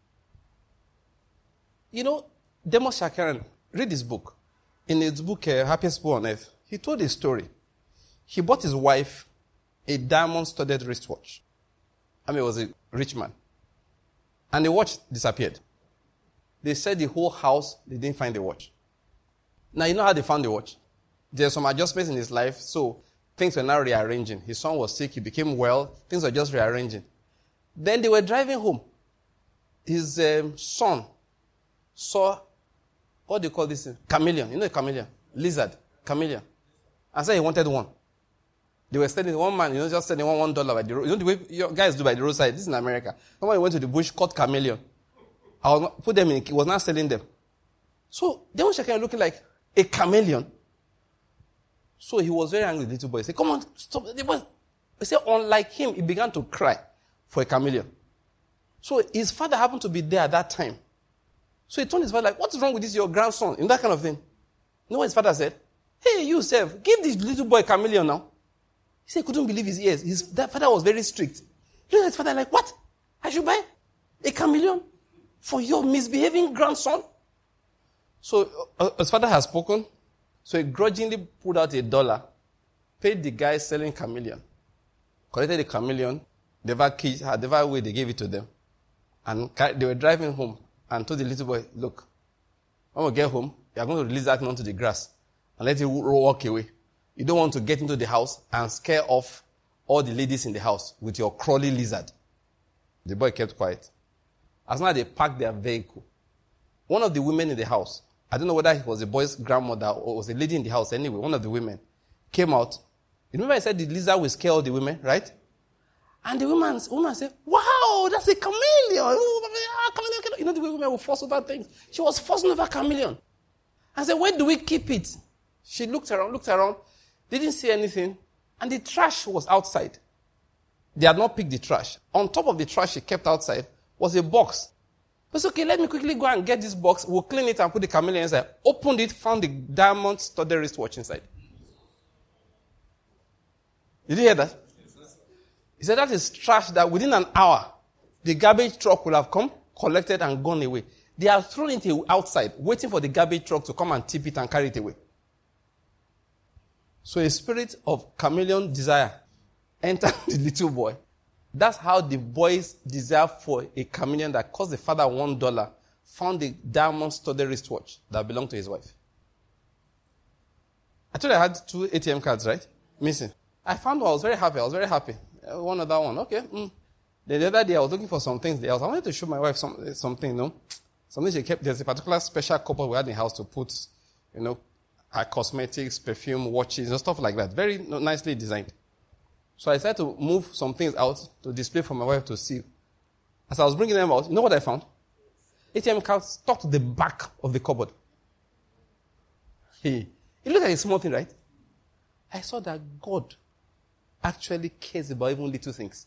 Speaker 1: You know, Demos Shakarian, read his book. In his book, uh, Happiest People on Earth, he told a story. He bought his wife a diamond-studded wristwatch. I mean, he was a rich man. And the watch disappeared. They said the whole house, they didn't find the watch. Now, you know how they found the watch? There's some adjustments in his life, so things were now rearranging. His son was sick, he became well, things were just rearranging. Then they were driving home. His um, son saw, what do you call this thing? Chameleon. You know a chameleon? Lizard. Chameleon. And said he wanted one. They were selling one man, you know, just selling one one dollar by the road. You know the way your guys do by the roadside. This is in America. Somebody went to the bush, caught chameleon. I was not, put them in, he was not selling them. So they were checking, looking like a chameleon. So he was very angry, the little boy. He said, come on, stop. He said, unlike him, he began to cry for a chameleon. So his father happened to be there at that time. So he told his father, like, what's wrong with this, your grandson? In that kind of thing. You know what his father said? Hey, you, Seth, give this little boy a chameleon now. He said he couldn't believe his ears. His that father was very strict. Look at his father like, what? I should buy a chameleon for your misbehaving grandson? So uh, his father has spoken. So he grudgingly pulled out a dollar, paid the guy selling chameleon, collected the chameleon, whatever key, whatever way they gave it to them. And they were driving home and told the little boy, look, when we get home, you are going to release that man to the grass and let him walk away. You don't want to get into the house and scare off all the ladies in the house with your crawly lizard. The boy kept quiet. As now they parked their vehicle, one of the women in the house, I don't know whether it was the boy's grandmother or was a lady in the house anyway, one of the women came out. You remember I said the lizard will scare all the women, right? And the woman, woman said, wow, that's a chameleon. You know the way women will fuss over things. She was fussing over chameleon. I said, where do we keep it? She looked around, looked around, didn't see anything, and the trash was outside. They had not picked the trash. On top of the trash she kept outside was a box. But it's okay, let me quickly go and get this box. We'll clean it and put the chameleon inside. Opened it, found the diamond studded wristwatch inside. Did you hear that? He said that is trash that within an hour, the garbage truck will have come, collected, and gone away. They have thrown it outside, waiting for the garbage truck to come and tip it and carry it away. So a spirit of chameleon desire entered the little boy. That's how the boy's desire for a chameleon that cost the father one dollar found the diamond studded wristwatch that belonged to his wife. I told you I had two A T M cards, right? Missing. I found one. I was very happy. I was very happy. Uh, one other one. Okay. Mm. The other day I was looking for some things there. I wanted to show my wife some, something, you know. Something she kept. There's a particular special cupboard we had in the house to put, you know, her cosmetics, perfume, watches, and stuff like that. Very nicely designed. So I decided to move some things out to display for my wife to see. As I was bringing them out, you know what I found? A T M card stuck to the back of the cupboard. Hey, you look at a small thing, right? I saw that God actually cares about even little things.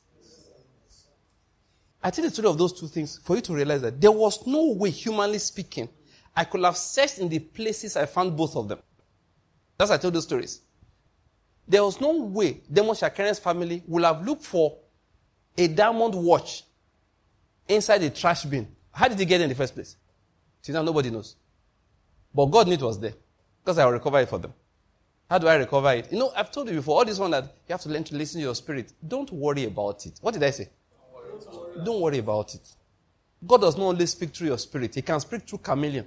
Speaker 1: I tell the story of those two things for you to realize that there was no way, humanly speaking, I could have searched in the places I found both of them. That's why I told those stories. There was no way Demon Shakaren's family would have looked for a diamond watch inside a trash bin. How did he get it in the first place? Till now, nobody knows. But God knew it was there because I will recover it for them. How do I recover it? You know, I've told you before, all this one that you have to learn to listen to your spirit. Don't worry about it. What did I say? Don't worry, Don't worry about it. God does not only speak through your spirit. He can speak through chameleon.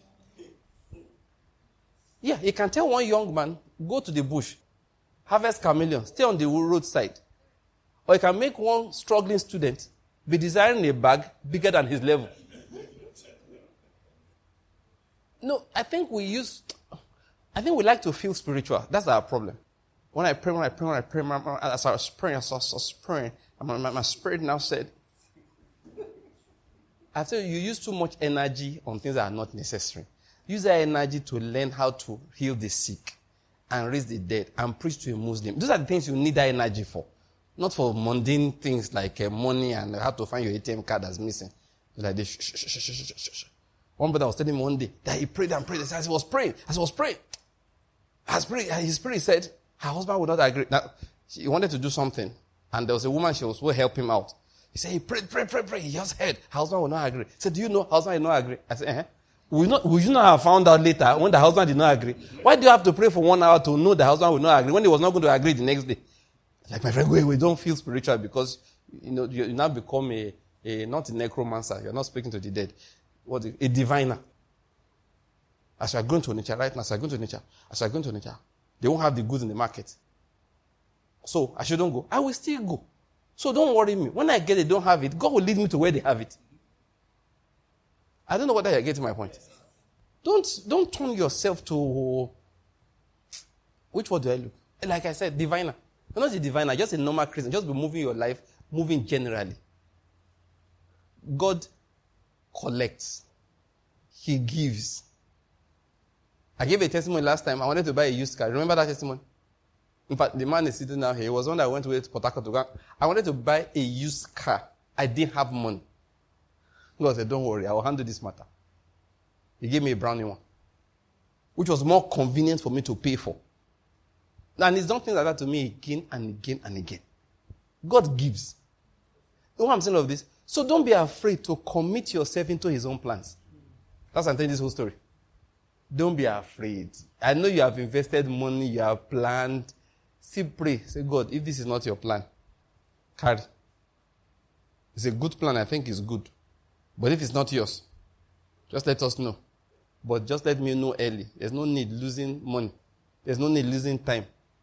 Speaker 1: Yeah, he can tell one young man, go to the bush, harvest chameleon, stay on the roadside. Or he can make one struggling student be desiring a bag bigger than his level. No, I think we use... I think we like to feel spiritual. That's our problem. When I pray, when I pray, when I pray, my, my, as I was praying, as I was, I was praying, my, my, my spirit now said, I tell you, you use too much energy on things that are not necessary. Use that energy to learn how to heal the sick and raise the dead and preach to a Muslim. Those are the things you need that energy for. Not for mundane things like uh, money and how to find your A T M card that's missing. Like this. Shh, shh, shh, shh, shh, shh. One brother was telling me one day that he prayed and prayed. As he was praying, as he was praying, His spirit, his spirit said, her husband would not agree. Now, he wanted to do something, and there was a woman, she was will help him out. He said, he prayed, prayed, prayed, prayed. He just heard, her husband would not agree. He said, do you know, her husband did not agree? I said, uh-huh. Will you not, will you not have found out later when the husband did not agree? Why do you have to pray for one hour to know the husband would not agree when he was not going to agree the next day? Like, my friend, we, we don't feel spiritual because, you know, you, you now become a, a, not a necromancer. You're not speaking to the dead. What, a diviner. As you are going to nature right now, as you are going to nature, as you are going to nature, they won't have the goods in the market. So, I shouldn't go. I will still go. So, don't worry me. When I get it, don't have it, God will lead me to where they have it. I don't know whether you're getting my point. Don't, don't turn yourself to... Which word do I look? Like I said, diviner. You're not a diviner, just a normal Christian. Just be moving your life, moving generally. God collects. He gives. I gave a testimony last time. I wanted to buy a used car. Remember that testimony? In fact, the man is sitting down here. He was one that went to Port Harcourt to go. I wanted to buy a used car. I didn't have money. God said, don't worry, I will handle this matter. He gave me a brand new one, which was more convenient for me to pay for. And he's done things like that to me again and again and again. God gives. You know what I'm saying of this? So don't be afraid to commit yourself into his own plans. That's why I'm telling this whole story. Don't be afraid. I know you have invested money, you have planned. Still pray. Say, God, if this is not your plan, carry. It's a good plan. I think it's good. But if it's not yours, just let us know. But just let me know early. There's no need losing money. There's no need losing time.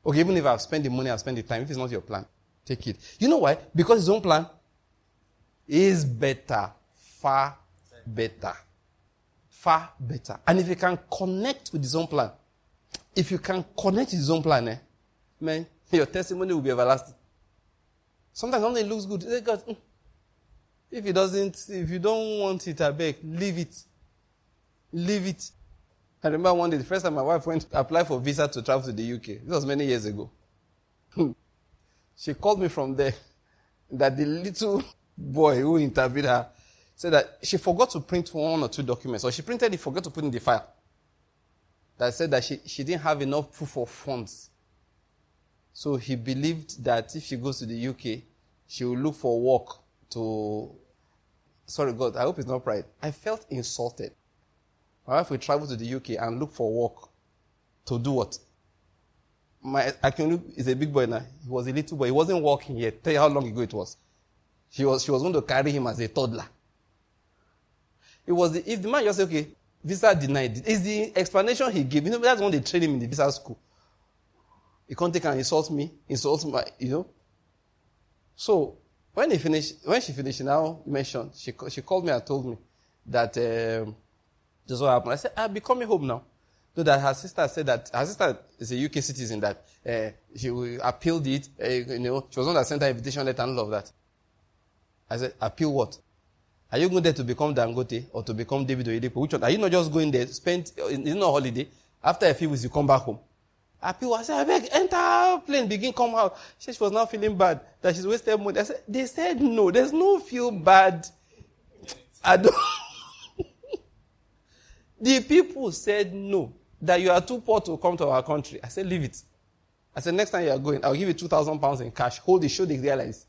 Speaker 1: Okay, even if I've spent the money, I've spent the time. If it's not your plan, take it. You know why? Because his own plan is better. Far better. Far better. And if you can connect with his own plan, if you can connect with his own plan, eh, man, your testimony will be everlasting. Sometimes something looks good. Say, God, if it doesn't, if you don't want it, I beg, leave it. Leave it. I remember one day, the first time my wife went to apply for visa to travel to the U K. This was many years ago. She called me from there that the little boy who interviewed her said that she forgot to print one or two documents, or she printed it, forgot to put in the file. That said that she, she didn't have enough proof of funds. So he believed that if she goes to the U K, she will look for work to... Sorry, God, I hope it's not pride. I felt insulted. My wife will travel to the U K and look for work to do what? My Akinolu is a big boy now. He was a little boy. He wasn't walking yet. Tell you how long ago it was. She was, she was going to carry him as a toddler. It was the, if the man just said, okay, visa denied. It's the explanation he gave. You know, that's when they train him in the visa school. He can't take and insult me, insult my, you know. So, when he finished, when she finished, she now mentioned, she, she called me and told me that, um, this is what happened. I said, I'll be coming home now. So that her sister said that, her sister is a U K citizen, that uh, she will appealed it, uh, you know, she was on that sent her invitation letter and all of that. I said, appeal what? Are you going there to become Dangote or to become David Oyedepo? Which one? Are you not just going there, spend, it's not a holiday, after a few weeks you come back home? Appeal, I said, I beg, enter plane, begin, come out. She said she was now feeling bad, that she's wasted money. I said, they said no, there's no feel bad. I don't... The people said no, that you are too poor to come to our country. I said, leave it. I said, next time you are going, I'll give you two thousand pounds in cash. Hold it, show they realize.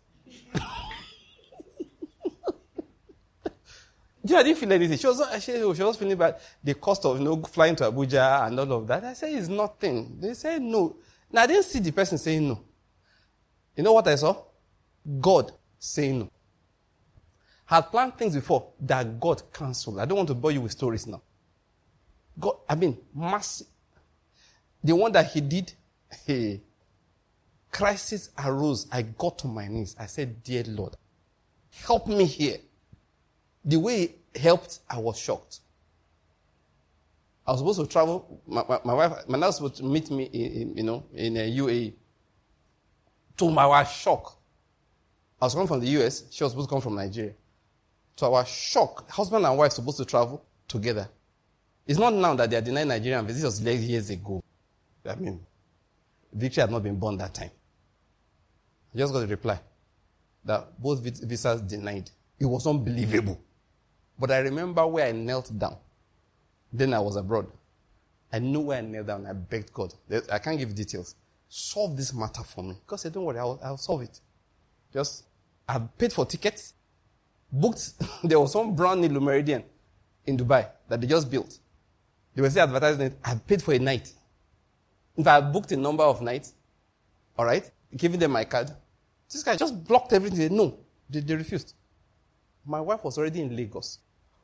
Speaker 1: Yeah, I didn't feel anything. She was, she, she was feeling bad. The cost of, you know, flying to Abuja and all of that. I said, it's nothing. They said no. Now, I didn't see the person saying no. You know what I saw? God saying no. Had planned things before that God cancelled. I don't want to bore you with stories now. God, I mean, massive. The one that he did, hey, crisis arose. I got to my knees. I said, dear Lord, help me here. The way he helped, I was shocked. I was supposed to travel. My, my, my wife, my dad was supposed to meet me, in, in, you know, in a U A E. To my shock, I was coming from the U S. She was supposed to come from Nigeria. To our shock, husband and wife supposed to travel together. It's not now that they are denying Nigerian visas. This was years ago. I mean, Victory had not been born that time. I just got a reply that both visas denied. It was unbelievable. But I remember where I knelt down. Then I was abroad. I knew where I knelt down. I begged God. I can't give details. Solve this matter for me. God said, don't worry, I'll, I'll solve it. Just, I paid for tickets, booked. There was some brand new Meridian in Dubai that they just built. They were still advertising it. I paid for a night. In fact, I booked a number of nights. All right? Giving them my card. This guy just blocked everything. They said, no. They, they refused. My wife was already in Lagos.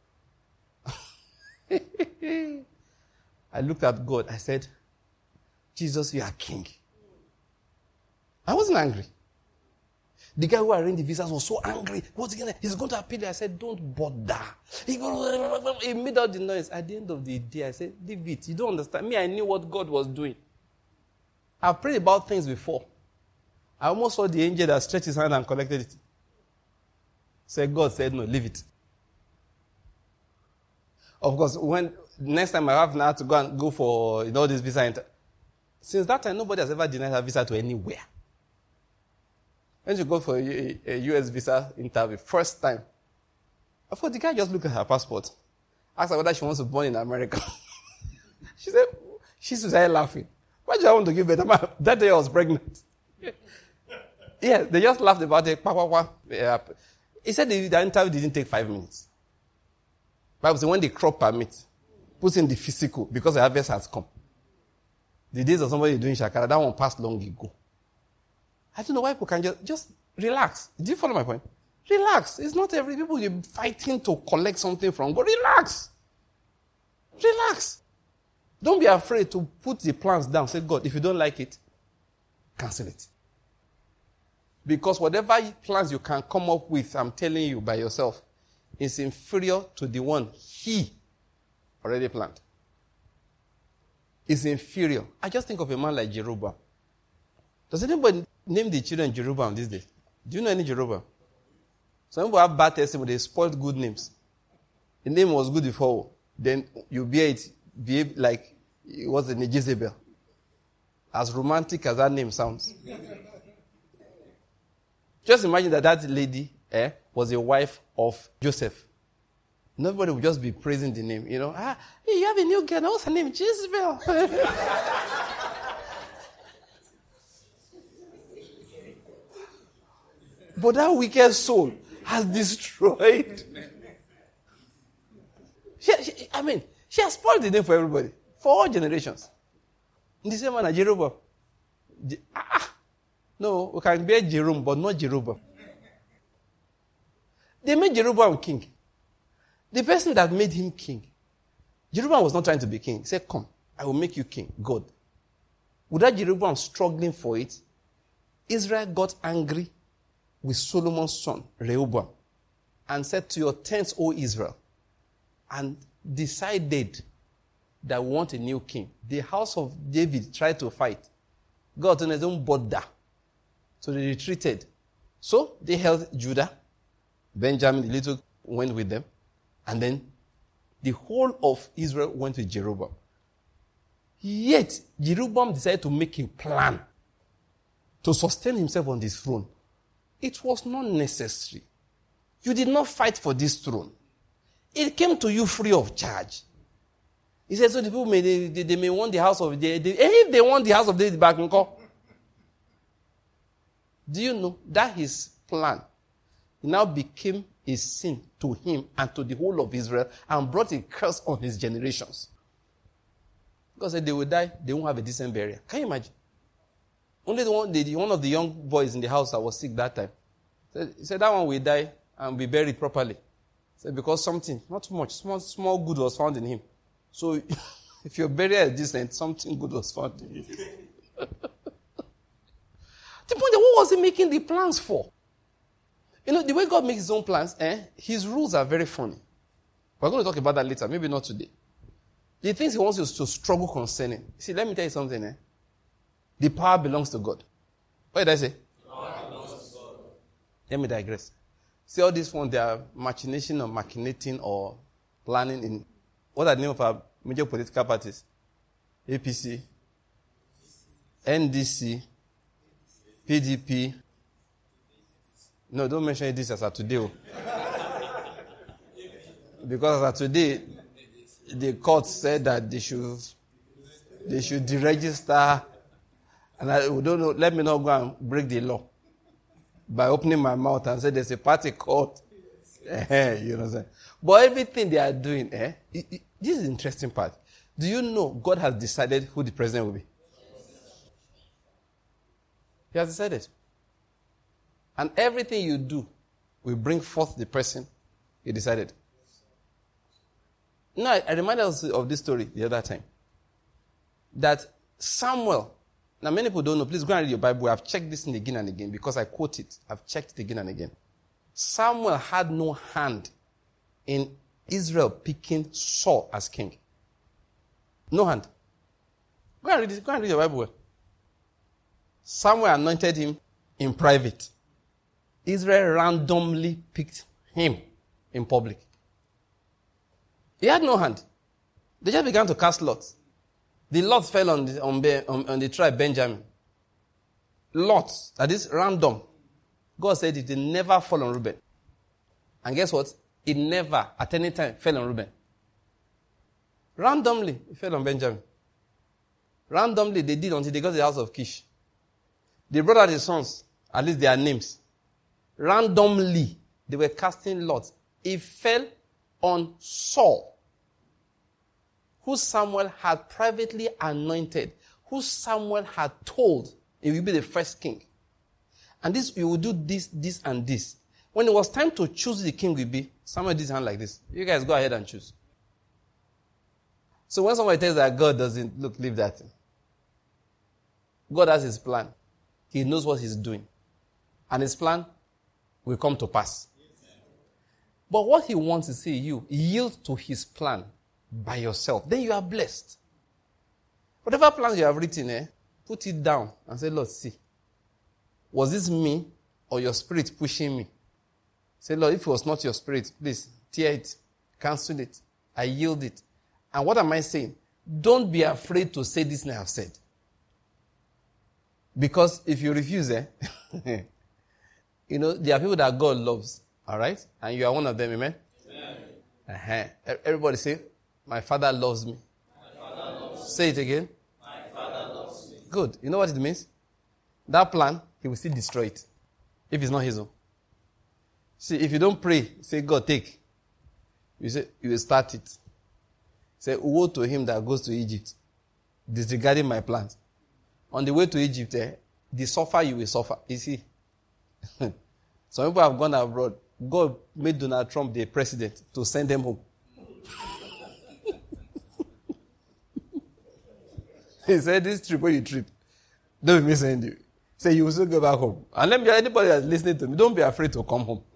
Speaker 1: I looked at God. I said, Jesus, you are king. I wasn't angry. The guy who arranged the visas was so angry. What's he going to, he's going to appeal. I said, don't bother. He, he made out the noise. At the end of the day, I said, leave it. You don't understand. Me, I knew what God was doing. I've prayed about things before. I almost saw the angel that stretched his hand and collected it. Said, God said, no, leave it. Of course, when next time I have now to go and go for, you know, this visa. Inter- Since that time, nobody has ever denied a visa to anywhere. When you go for a, a U S visa interview, first time, of course, the guy just looked at her passport, asked her whether she wants to be born in America. She said, she started laughing. Why do I want to give birth? That day I was pregnant. Yeah, they just laughed about it. Yeah. He said the, the interview didn't take five minutes. Bible says when the crop permit, puts in the physical, because the harvest has come. The days of somebody doing shakara, that one passed long ago. I don't know why people can just, just relax. Do you follow my point? Relax. It's not every people you're fighting to collect something from God. Relax. Relax. Don't be afraid to put the plans down. Say, God, if you don't like it, cancel it. Because whatever plans you can come up with, I'm telling you by yourself, is inferior to the one he already planned. It's inferior. I just think of a man like Jeroboam. Does anybody name the children Jeroboam these days? Do you know any Jeroboam? Some people have bad testimony, they spoiled good names. The name was good before, then you bear it, behave like it was a Jezebel. As romantic as that name sounds. Just imagine that that lady eh, was a wife of Joseph. Nobody would just be praising the name, you know. Ah, hey, you have a new girl. What's her name? Jezebel. But that wicked soul has destroyed. She, she, I mean, she has spoiled the name for everybody, for all generations. In the same manner, Jeroboam. Je, ah, no, we can bear Jerome, but not Jeroboam. They made Jeroboam king. The person that made him king, Jeroboam was not trying to be king. He said, come, I will make you king, God. Without Jeroboam struggling for it, Israel got angry with Solomon's son, Rehoboam, and said to your tents, O Israel, and decided that we want a new king. The house of David tried to fight. God told them, don't bother. So they retreated. So they held Judah. Benjamin, the little, went with them. And then the whole of Israel went with Jeroboam. Yet, Jeroboam decided to make a plan to sustain himself on this throne. It was not necessary. You did not fight for this throne. It came to you free of charge. He said, so the people may, they, they, they may want the house of David. If they want the house of David back, do you know that his plan now became a sin to him and to the whole of Israel and brought a curse on his generations? God said they will die, they won't have a decent burial. Can you imagine? Only the one, the, one of the young boys in the house that was sick that time. Said, he said that one will die and be buried properly. He said because something, not too much, small, small good was found in him. So if your burial is decent, something good was found in him. The point is, what was he making the plans for? You know, the way God makes his own plans, eh, his rules are very funny. We're going to talk about that later, maybe not today. The things he wants you to struggle concerning. See, let me tell you something, eh? The power belongs to God. What did I say? Power belongs to God. Let me digress. See all these ones, they are machination or machinating or planning in, what are the name of our major political parties? A P C, N D C, P D P. No, don't mention this as of today. Because as of today, the court said that they should, they should deregister. And I don't know, let me not go and break the law by opening my mouth and say there's a party called, eh, you know what I'm saying? But everything they are doing, eh, it, it, this is the interesting part. Do you know God has decided who the president will be? He has decided. And everything you do will bring forth the person he decided. Now, I, I reminded us of this story the other time. That Samuel, now many people don't know, please go and read your Bible. I've checked this in again and again because I quote it. I've checked it again and again. Samuel had no hand in Israel picking Saul as king. No hand. Go and read it. Go and read your Bible. Samuel anointed him in private. Israel randomly picked him in public. He had no hand. They just began to cast lots. The lots fell on the, on, on, on the tribe Benjamin. Lots, that is random. God said it will never fall on Reuben. And guess what? It never, at any time, fell on Reuben. Randomly, it fell on Benjamin. Randomly, they did until they got to the house of Kish. They brought out his sons, at least their names. Randomly, they were casting lots. It fell on Saul, who Samuel had privately anointed, who Samuel had told he will be the first king. And this, you will do this, this, and this. When it was time to choose the king will be, Samuel did his hand like this. You guys go ahead and choose. So when somebody tells that God doesn't, look, leave that. God has his plan. He knows what he's doing. And his plan will come to pass. But what he wants to see you yield to his plan by yourself. Then you are blessed. Whatever plans you have written, eh, put it down and say, Lord, see. Was this me or your spirit pushing me? Say, Lord, if it was not your spirit, please tear it, cancel it. I yield it. And what am I saying? Don't be afraid to say this thing I have said. Because if you refuse, eh, you know, there are people that God loves. All right? And you are one of them, amen? Amen. Uh-huh. Everybody say, my Father loves me. My Father loves me. Say it again. My Father loves me. Good. You know what it means? That plan, he will still destroy it. If it's not his own. See, if you don't pray, say, God, take. You say, you will start it. Say, woe to him that goes to Egypt, disregarding my plans. On the way to Egypt, eh, the suffer you will suffer. You see? Some people have gone abroad. God made Donald Trump the president to send them home. He said, this trip, where you trip, don't be send you. Say, you will still go back home. And let me, anybody that's listening to me, don't be afraid to come home.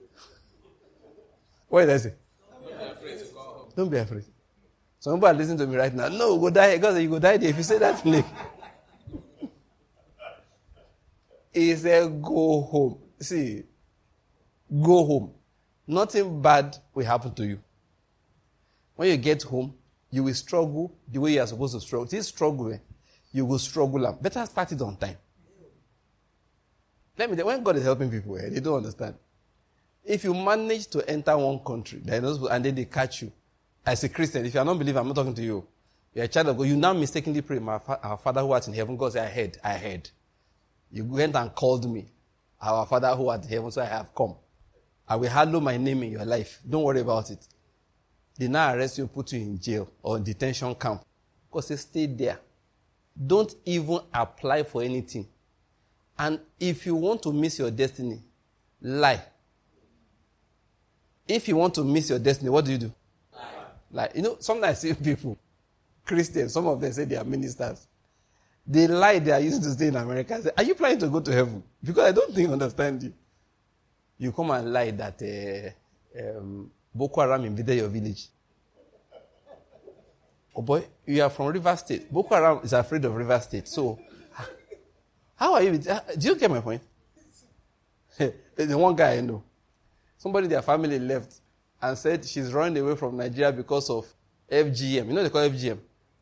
Speaker 1: What did I say? Don't be afraid to come home. Don't be afraid. Some people are listening to me right now. No, go die. God said, you go die there. If you say that, Nick. He said, go home. See, go home. Nothing bad will happen to you. When you get home, you will struggle the way you are supposed to struggle. This struggle, eh, you will struggle. Better start it on time. Let me tell you, when God is helping people, eh, they don't understand. If you manage to enter one country, and then they catch you, as a Christian, if you are not believer, I'm not talking to you. You're a child of God. You now mistakenly pray, my fa- our Father who art in heaven. God said, I heard, I heard. You went and called me, our Father who art in heaven, so I have come. I will hallow my name in your life. Don't worry about it. They now arrest you and put you in jail or in detention camp. God says, stay there. Don't even apply for anything. And if you want to miss your destiny, lie. If you want to miss your destiny, what do you do? Lie. Lie. You know, sometimes I see people, Christians, some of them say they are ministers. They lie they are used to stay in America. I say, are you planning to go to heaven? Because I don't think I understand you. You come and lie that uh, um, Boko Haram invaded your village. Oh boy, you are from River State. Boko Haram is afraid of River State. So, how are you? Do you get my point? The one guy I know. Somebody, their family left and said she's running away from Nigeria because of F G M. You know they call F G M?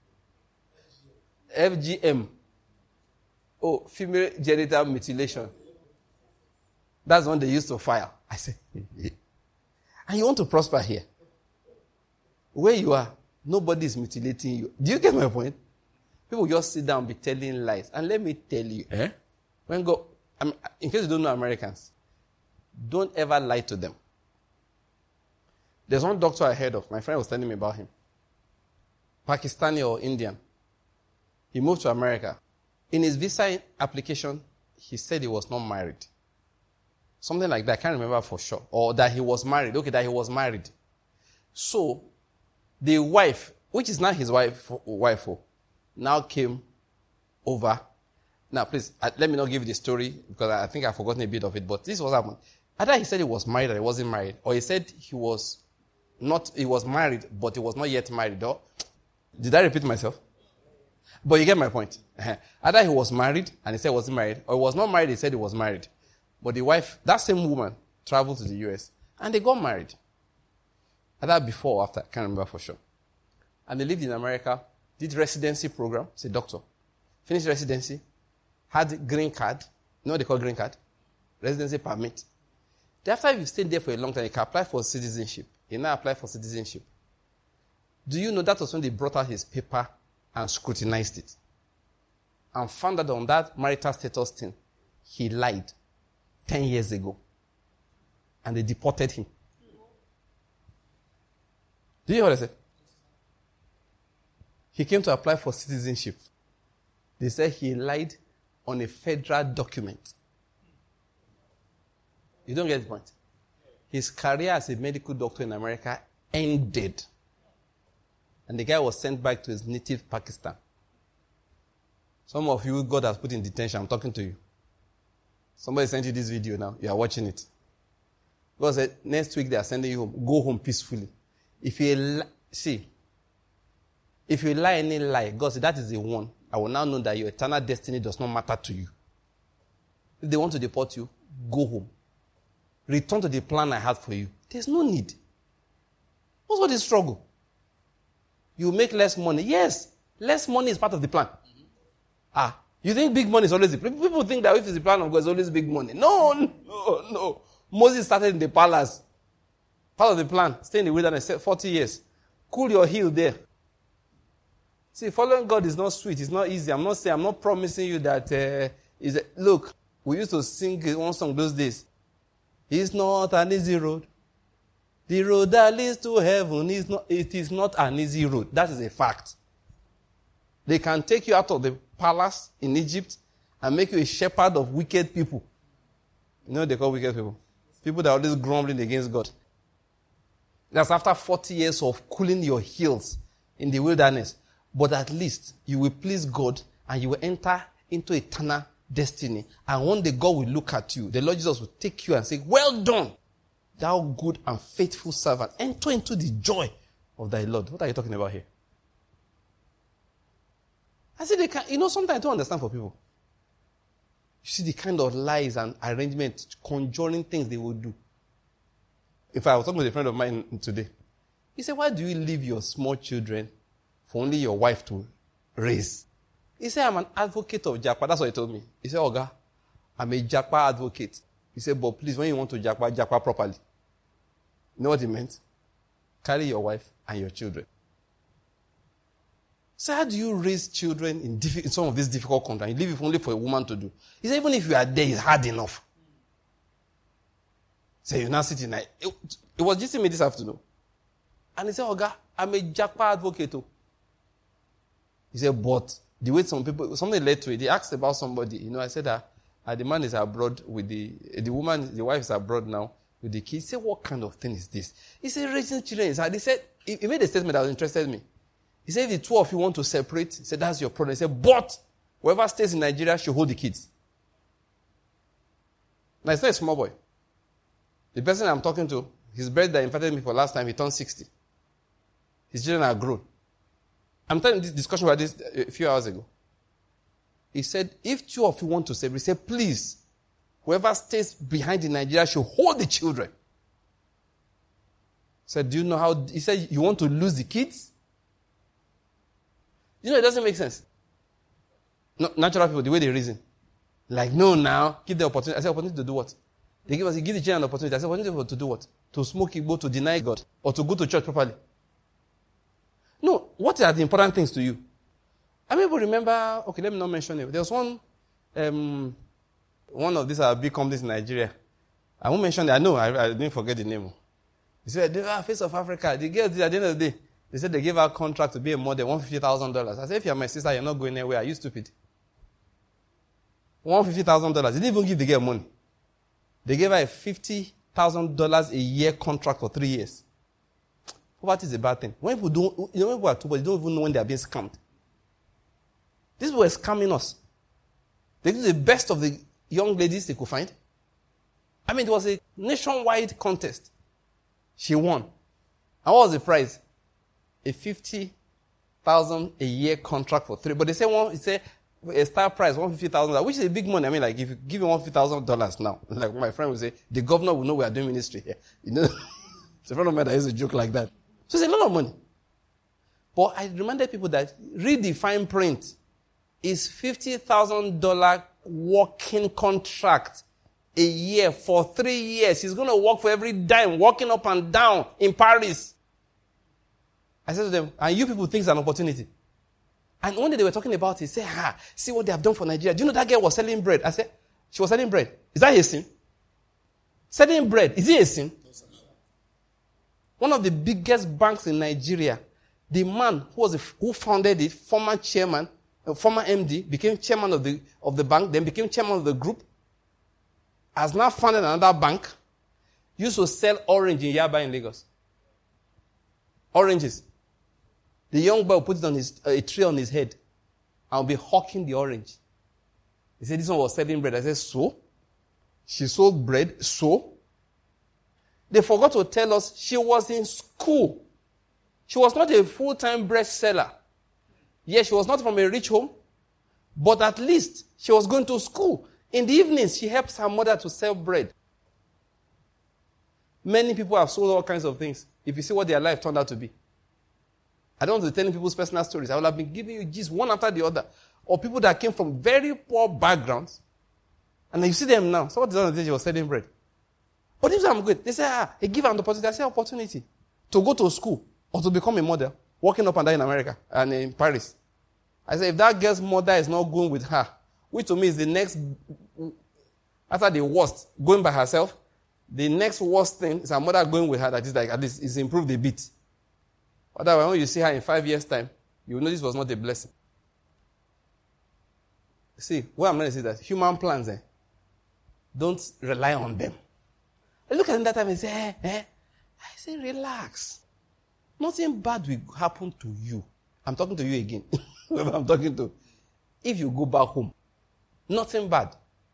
Speaker 1: F G M. Oh, female genital mutilation. That's the one they used to file. I said, and you want to prosper here? Where you are, nobody is mutilating you. Do you get my point? People just sit down and be telling lies. And let me tell you, eh? When God, I mean, in case you don't know Americans, don't ever lie to them. There's one doctor I heard of. My friend was telling me about him. Pakistani or Indian. He moved to America. In his visa application, he said he was not married. Something like that. I can't remember for sure. Or that he was married. Okay, that he was married. So, the wife, which is not his wife, wife now came over. Now, please, let me not give you the story because I think I've forgotten a bit of it. But this was happening. Either he said he was married or he wasn't married. Or he said he was not, he was married, but he was not yet married. Or, did I repeat myself? But you get my point. Either he was married and he said he wasn't married, or he was not married, he said he was married. But the wife, that same woman, traveled to the U S and they got married. Either before or after, I can't remember for sure. And they lived in America, did residency program, as a doctor. Finished residency, had green card. You know what they call green card? Residency permit. After you stayed there for a long time, you can apply for citizenship. You now apply for citizenship. Do you know that was when they brought out his paper and scrutinized it? And found that on that marital status thing, he lied ten years ago. And they deported him. Do you hear what I said? He came to apply for citizenship. They said he lied on a federal document. You don't get the point. His career as a medical doctor in America ended. And the guy was sent back to his native Pakistan. Some of you, God has put in detention. I'm talking to you. Somebody sent you this video now. You are watching it. God said, next week they are sending you home. Go home peacefully. If you li- see, if you lie any lie, God said, that is the one. I will now know that your eternal destiny does not matter to you. If they want to deport you, go home. Return to the plan I had for you. There's no need. What's all this struggle? You make less money. Yes, less money is part of the plan. Mm-hmm. Ah, you think big money is always the plan? People think that if it's the plan of God, it's always big money. No, no, no. Moses started in the palace. Part of the plan. Stay in the wilderness forty years. Cool your heel there. See, following God is not sweet. It's not easy. I'm not saying, I'm not promising you that, uh, is a, look, we used to sing one song those days. It's not an easy road. The road that leads to heaven is not, it is not an easy road. That is a fact. They can take you out of the palace in Egypt and make you a shepherd of wicked people. You know what they call wicked people? People that are always grumbling against God. That's after forty years of cooling your heels in the wilderness. But at least you will please God and you will enter into eternal destiny. And one day God will look at you. The Lord Jesus will take you and say, well done, thou good and faithful servant. Enter into the joy of thy Lord. What are you talking about here? I said, they can, you know, sometimes I don't understand for people. You see the kind of lies and arrangements, conjuring things they will do. In fact, I was talking with a friend of mine today. He said, why do you leave your small children for only your wife to raise? He said, I'm an advocate of Japa. That's what he told me. He said, Oga, I'm a Japa advocate. He said, but please, when you want to Japa, Japa properly. You know what he meant? Carry your wife and your children. So how do you raise children in, diff- in some of these difficult countries? You leave it only for a woman to do. He said, even if you are there, it's hard enough. So you're now sitting there. It, it was just me this afternoon. And he said, Oga, I'm a Japa advocate. He said, but the way some people, something led to it. They asked about somebody. You know, I said that uh, the man is abroad with the, the woman, the wife is abroad now with the kids. He said, what kind of thing is this? He said, raising children is hard. He said, he, he made a statement that was interested me. He said, if the two of you want to separate, he said, that's your problem. He said, but whoever stays in Nigeria should hold the kids. Now, it's not a small boy. The person I'm talking to, his birthday invited me for last time, he turned sixty. His children are grown. I'm telling you this discussion about this a few hours ago. He said, if two of you want to separate, he said, please, whoever stays behind in Nigeria should hold the children. He said, do you know how, he said, you want to lose the kids? You know, it doesn't make sense. No, natural people, the way they reason. Like, no, now, give the opportunity. I said, opportunity to do what? They give us, give the children an opportunity. I said, opportunity to do what? To smoke Igbo, to deny God, or to go to church properly. No, what are the important things to you? I mean, remember, okay, let me not mention it. There was one, um, one of these uh, big companies in Nigeria. I won't mention it. I know, I, I didn't forget the name. He said, they are face of Africa. The girls, at the end of the day, they said they gave her a contract to be a model, one hundred fifty thousand dollars. I said, if you're my sister, you're not going anywhere. Are you stupid? one hundred fifty thousand dollars. They didn't even give the girl money. They gave her a fifty thousand dollars a year contract for three years. Poverty is a bad thing. When people don't, you know, when people are too poor, they don't even know when they are being scammed. These people were scamming us. They did the best of the young ladies they could find. I mean, it was a nationwide contest. She won. And what was the prize? A fifty thousand a year contract for three. But they say one, it say a star prize, one hundred fifty thousand dollars, which is a big money. I mean, like, if you give him one hundred fifty thousand dollars now, like my friend would say, the governor will know we are doing ministry here. You know? It's a friend of mine that used to joke like that. So it's a lot of money. But I reminded people that read the fine print. Is fifty thousand dollars working contract a year for three years. He's going to work for every dime, walking up and down in Paris. I said to them, and you people think it's an opportunity. And one day they were talking about it. They said, ah, see what they have done for Nigeria. Do you know that girl was selling bread? I said, she was selling bread. Is that a sin? Selling bread, is it a sin? One of the biggest banks in Nigeria, the man who was a, who founded it, former chairman, uh, former M D, became chairman of the of the bank, then became chairman of the group, has now founded another bank, used to sell orange in Yaba in Lagos. Oranges. The young boy put it on his, uh, a tree on his head and will be hawking the orange. He said, this one was selling bread. I said, so? She sold bread, so. They forgot to tell us she was in school. She was not a full-time bread seller. Yes, she was not from a rich home, but at least she was going to school. In the evenings, she helps her mother to sell bread. Many people have sold all kinds of things. If you see what their life turned out to be. I don't want to tell people's personal stories. I will have been giving you just one after the other. Or people that came from very poor backgrounds. And you see them now. So what is the day she was selling bread? But if I'm good, they say, ah, they give her an opportunity. I say opportunity to go to school or to become a model, working up and down in America and in Paris. I say, if that girl's mother is not going with her, which to me is the next, after the worst, going by herself, the next worst thing is her mother going with her, that is like, at least, is improved a bit. Otherwise, when you see her in five years' time, you will know this was not a blessing. See, what I'm going to say is that human plans, eh, don't rely on them. I look at them that time and say, eh, eh. I say, relax. Nothing bad will happen to you. I'm talking to you again. Whoever I'm talking to. If you go back home, nothing bad.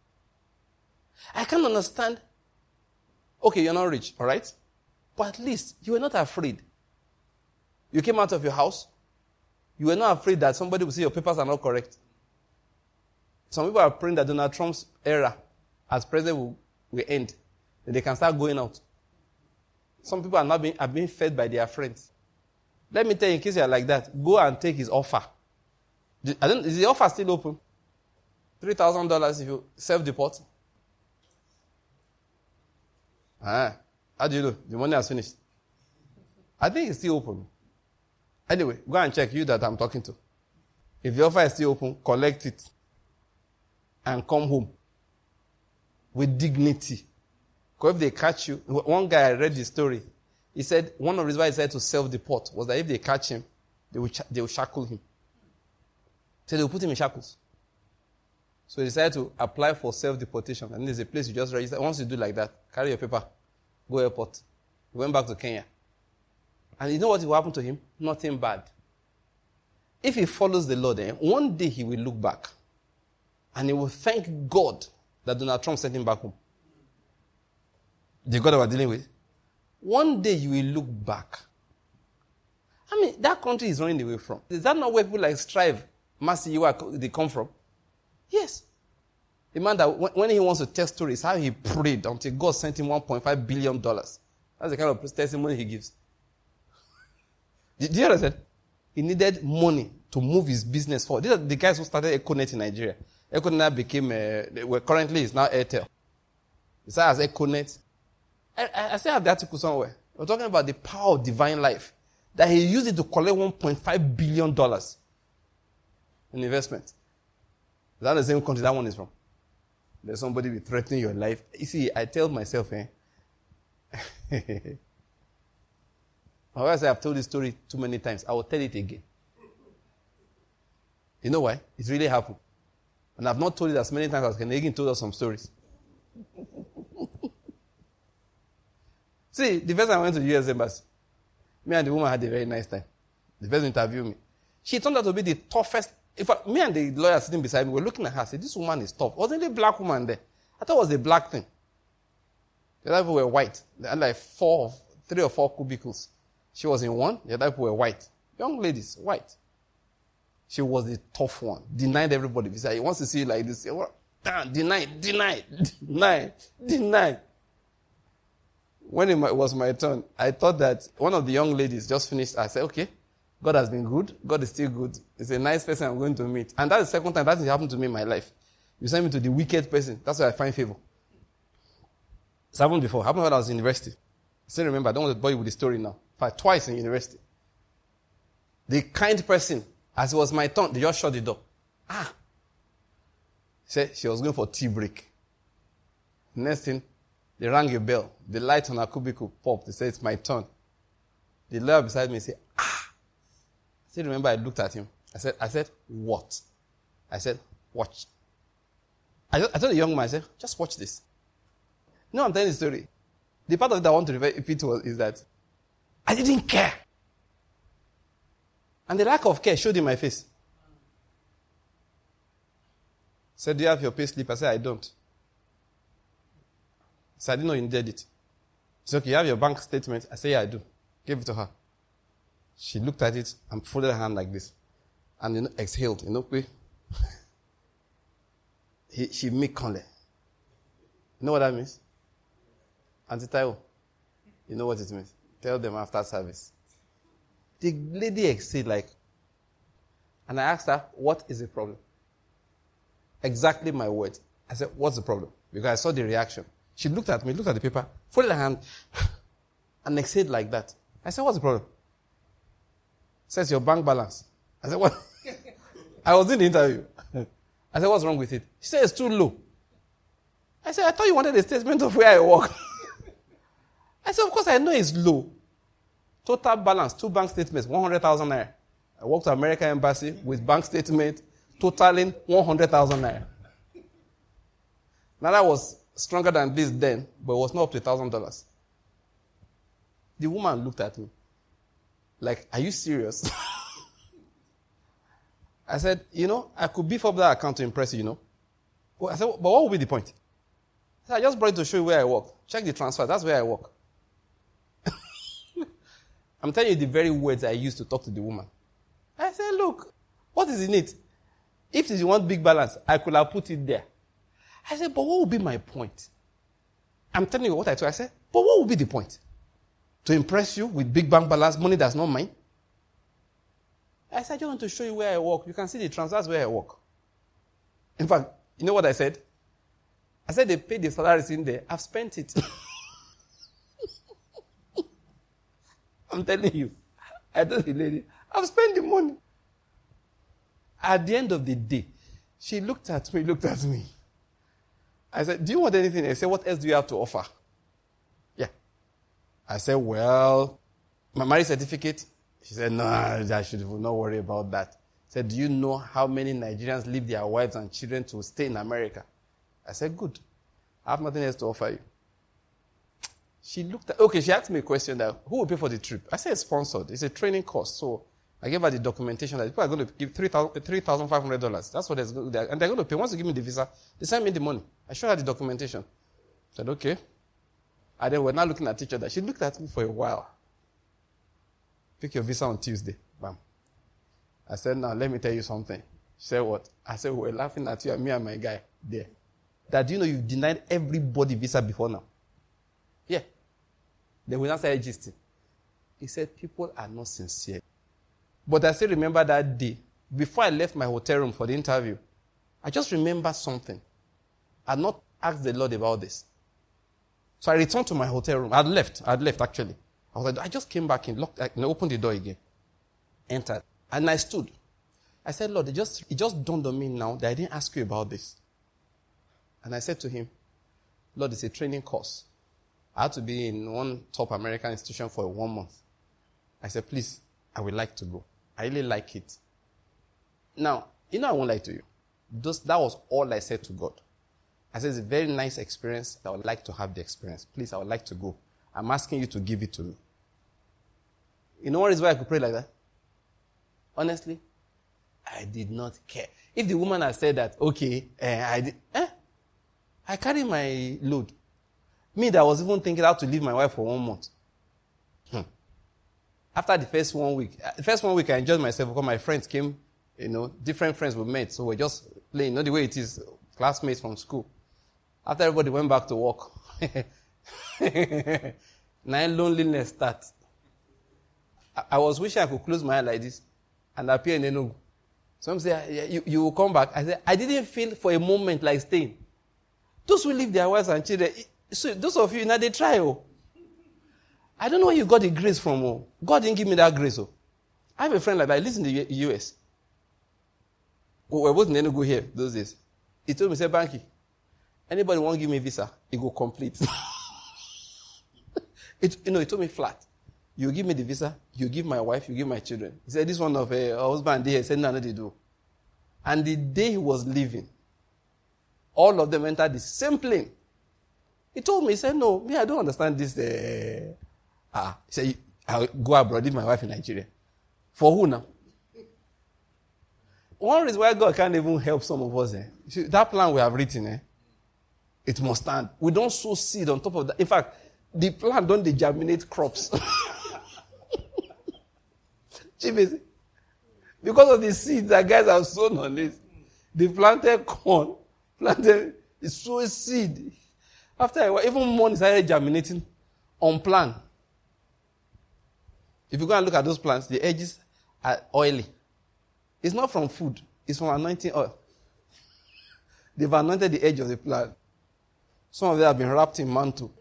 Speaker 1: I can't understand. Okay, you're not rich, all right? But at least you were not afraid. You came out of your house. You were not afraid that somebody will say your papers are not correct. Some people are praying that Donald Trump's era as president will, will end. Then they can start going out. Some people are not being, are being fed by their friends. Let me tell you, in case you are like that, go and take his offer. I don't, is the offer still open? three thousand dollars if you self-deport. Ah, how do you know? The money has finished. I think it's still open. Anyway, go and check you that I'm talking to. If the offer is still open, collect it and come home with dignity. Because if they catch you, one guy, I read the story. He said, one of the reasons why he said to self-deport was that if they catch him, they will, they will shackle him. So they will put him in shackles. So he decided to apply for self-deportation. And there's a place you just register. Once you do like that, carry your paper, go airport. He went back to Kenya. And you know what will happen to him? Nothing bad. If he follows the law, then one day he will look back. And he will thank God that Donald Trump sent him back home. The God that we're dealing with. One day you will look back. I mean, that country is running away from. Is that not where people like Strive, Mercy, you are, they come from? Yes. The man that when he wants to tell stories, how he prayed until God sent him one point five billion dollars. That's the kind of testimony he gives. Do you understand? He needed money to move his business forward. These are the guys who started Econet in Nigeria. Econet became, uh, well, currently it's now Airtel. It started as Econet. I, I, I still have the article somewhere. We're talking about the power of divine life. That he used it to collect one point five billion dollars in investment. Is that the same country that one is from? There's somebody be threatening your life. You see, I tell myself, eh? Otherwise, I have told this story too many times. I will tell it again. You know why? It really happened. And I've not told it as many times as Ken Hagin told us some stories. See, the first time I went to the U S Embassy, me and the woman had a very nice time. The first interviewed me. She turned out to be the toughest. In fact, me and the lawyer sitting beside me were looking at her and said, this woman is tough. Wasn't it a black woman there? I thought it was a black thing. The other people were white. They had like four, three or four cubicles. She was in one, the other people were white. Young ladies, white. She was the tough one. Denied everybody. He said, he wants to see you like this. Deny, deny, deny, deny. When it was my turn, I thought that one of the young ladies just finished. I said, okay, God has been good. God is still good. It's a nice person I'm going to meet. And that's the second time that has happened to me in my life. You send me to the wicked person. That's where I find favor. It's happened before. It happened when I was in university. I still remember. I don't want to bore you with the story now. In fact, twice in university. The kind person, as it was my turn, they just shut the door. Ah. She said she was going for tea break. Next thing, they rang a bell. The light on her cubicle popped. They said, it's my turn. The lawyer beside me said, ah. I still remember I looked at him. I said, I said, what? I said, watch. I, just, I told the young man, I said, just watch this. You know, I'm telling the story. The part of it I want to repeat was, is that I didn't care. And the lack of care showed in my face. Said, do you have your pay slip? I said, I don't. said, I didn't know you needed it. He said, okay, you have your bank statement? I said, yeah, I do. Gave it to her. She looked at it and folded her hand like this. And, you know, exhaled, you know, quick. he, she made conle. You know what that means? Auntie Taiwo, you know what it means? Tell them after service. The lady exhaled like, and I asked her, what is the problem? Exactly my words. I said, what's the problem? Because I saw the reaction. She looked at me, looked at the paper, folded her hand, and exhaled like that. I said, what's the problem? Says your bank balance. I said, what? I was in the interview. I said, what's wrong with it? She said, it's too low. I said, I thought you wanted a statement of where I work. I said, of course I know it's low. Total balance, two bank statements, one hundred thousand naira. I worked at American Embassy with bank statement totaling one hundred thousand naira. Now that was stronger than this then, but it was not up to one thousand dollars. The woman looked at me like, are you serious? I said, you know, I could beef up that account to impress you, you know. Well, I said, but what would be the point? I said, I just brought it to show you where I work. Check the transfer. That's where I work. I'm telling you the very words I used to talk to the woman. I said, look, what is in it? If you want big balance, I could have put it there. I said, but what would be my point? I'm telling you what I told. I said, but what would be the point? To impress you with big bank balance, money that's not mine? I said, I just want to show you where I work. You can see the transfers where I work. In fact, you know what I said? I said, they paid the salaries in there. I've spent it. I'm telling you. I told the lady, I've spent the money. At the end of the day, she looked at me, looked at me. I said, do you want anything? I said, what else do you have to offer? Yeah. I said, well, my marriage certificate. She said, no, I should not worry about that. I said, do you know how many Nigerians leave their wives and children to stay in America? I said, good. I have nothing else to offer you. She looked at, okay, she asked me a question that, who will pay for the trip? I said, it's sponsored. It's a training course. So I gave her the documentation that people are going to give three thousand five hundred dollars. That's what they're going to, and they're going to pay. Once they give me the visa, they send me the money. I showed her the documentation. I said, okay. And then we're now looking at each other. She looked at me for a while. Pick your visa on Tuesday. Bam. I said, now let me tell you something. She said, what? I said, we're laughing at you and me and my guy there. That, you know, you've denied everybody visa before now. Yeah. Then we now started gisting. He said, people are not sincere. But I still remember that day, before I left my hotel room for the interview, I just remembered something. I had not asked the Lord about this. So I returned to my hotel room. I had left. I had left, actually. I was like, I just came back in, locked, and opened the door again. Entered. And I stood. I said, Lord, it just, it just dawned on me now that I didn't ask you about this. And I said to him, Lord, it's a training course. I had to be in one top American institution for one month. I said, please, I would like to go. I really like it. Now, you know I won't lie to you. Just, that was all I said to God. I said, it's a very nice experience. I would like to have the experience. Please, I would like to go. I'm asking you to give it to me. You know what is why I could pray like that? Honestly, I did not care. If the woman had said that, okay, uh, I did, eh? I carry my load. Me that was even thinking how to leave my wife for one month. Hmm. After the first one week, the first one week I enjoyed myself because my friends came, you know, different friends we met, so we're just playing, you know the way it is, classmates from school. After everybody went back to work, now loneliness starts. I, I was wishing I could close my eye like this and appear in Enugu. Some say, you, you will come back. I said, I didn't feel for a moment like staying. Those who leave their wives and children, so those of you, now they try. Oh. I don't know where you got the grace from. Oh. God didn't give me that grace. Oh. I have a friend like that. He lives in the U S. We're both in Enugu here those days. He told me, say, Banky, anybody want to give me a visa, it go complete. it, you know, he told me flat. You give me the visa, you give my wife, you give my children. He said, this one of a uh, husband there. He said, no, no, they do. And the day he was leaving, all of them entered the same plane. He told me, he said, no, me, I don't understand this. Uh, ah, he said, I'll go abroad, leave my wife in Nigeria. For who now? One reason why God can't even help some of us. Eh? That plan we have written, eh? It must stand. We don't sow seed on top of that. In fact, the plant don't they germinate crops. Because of the seeds that guys have sown on it. They planted corn, planted, they sowed seed. After a while, even more started germinating on plant. If you go and look at those plants, the edges are oily. It's not from food. It's from anointing oil. They've anointed the edge of the plant. Some of them have been wrapped in mantle.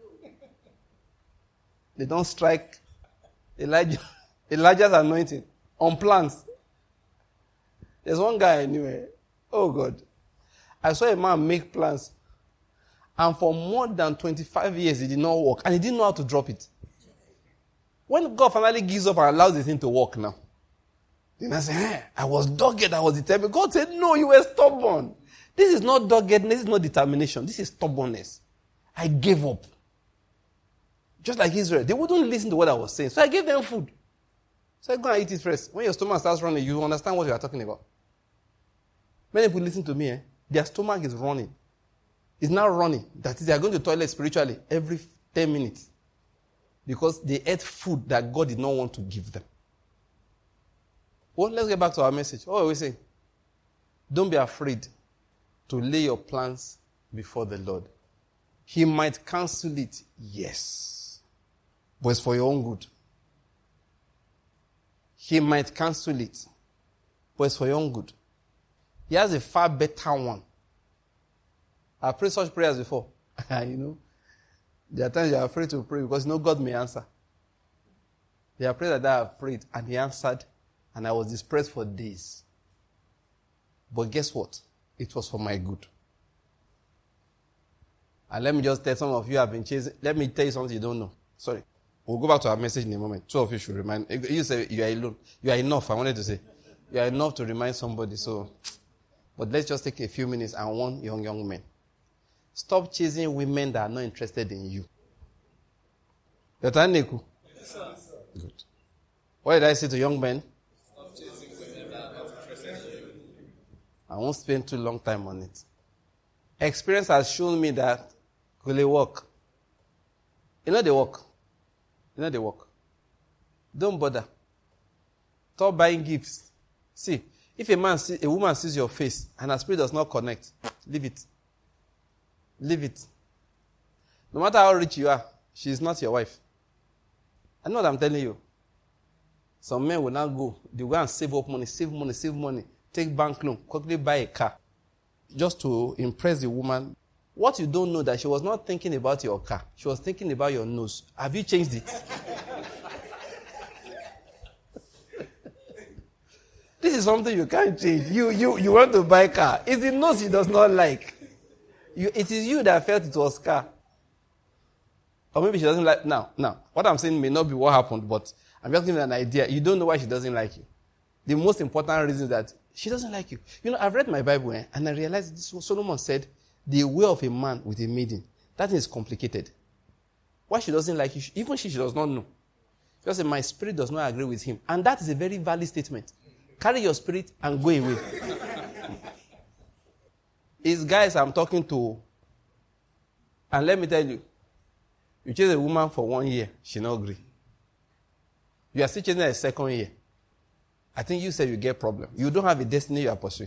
Speaker 1: They don't strike Elijah, Elijah's anointing on plants. There's one guy anyway. Oh God. I saw a man make plants. And for more than twenty-five years, he did not work. And he didn't know how to drop it. When God finally gives up and allows the thing to work now, then I say, hey, I was dogged, I was determined. God said, no, you were stubborn. This is not doggedness, this is not determination. This is stubbornness. I gave up. Just like Israel. They wouldn't listen to what I was saying. So I gave them food. So I go and eat it first. When your stomach starts running, you understand what you are talking about. Many people listen to me, eh? Their stomach is running. It's not running. That is, they are going to the toilet spiritually every ten minutes. Because they ate food that God did not want to give them. Well, let's get back to our message. What are we saying? Don't be afraid to lay your plans before the Lord. He might cancel it, yes. But it's for your own good. He might cancel it, but it's for your own good. He has a far better one. I've prayed such prayers before. You know, there are times you are afraid to pray because you know God may answer. There are prayers that I have prayed and He answered, and I was depressed for days. But guess what? It was for my good. And let me just tell some of you have been chasing. Let me tell you something you don't know. Sorry. We'll go back to our message in a moment. Two of you should remind. You say you are alone. You are enough. I wanted to say. You are enough to remind somebody. So, but let's just take a few minutes and warn young, young men. Stop chasing women that are not interested in you. Yes, sir. Good. What did I say to young men? Stop chasing women that are not interested in you. I won't spend too long time on it. Experience has shown me that will they work? You know they work. You know they work. Don't bother. Stop buying gifts. See, if a man, see, a woman sees your face and her spirit does not connect, leave it. Leave it. No matter how rich you are, she is not your wife. I know what I'm telling you. Some men will not go. They will go and save up money, save money, save money, take bank loan, quickly buy a car. Just to impress the woman. What you don't know that she was not thinking about your car. She was thinking about your nose. Have you changed it? This is something you can't change. You, you, you want to buy a car. It's the nose she does not like. You, it is you that felt it was car. Or maybe she doesn't like... Now, now, what I'm saying may not be what happened, but I'm just giving you an idea. You don't know why she doesn't like you. The most important reason is that she doesn't like you. You know, I've read my Bible, eh, and I realized this was Solomon said, the way of a man with a maiden, that thing is complicated. Why she doesn't like you, even she, she does not know. Just say, my spirit does not agree with him. And that is a very valid statement. Carry your spirit and go away. It's guys I'm talking to, and let me tell you, you chase a woman for one year, she not agree. You are still chasing her a second year. I think you said you get problem. You don't have a destiny you are pursuing.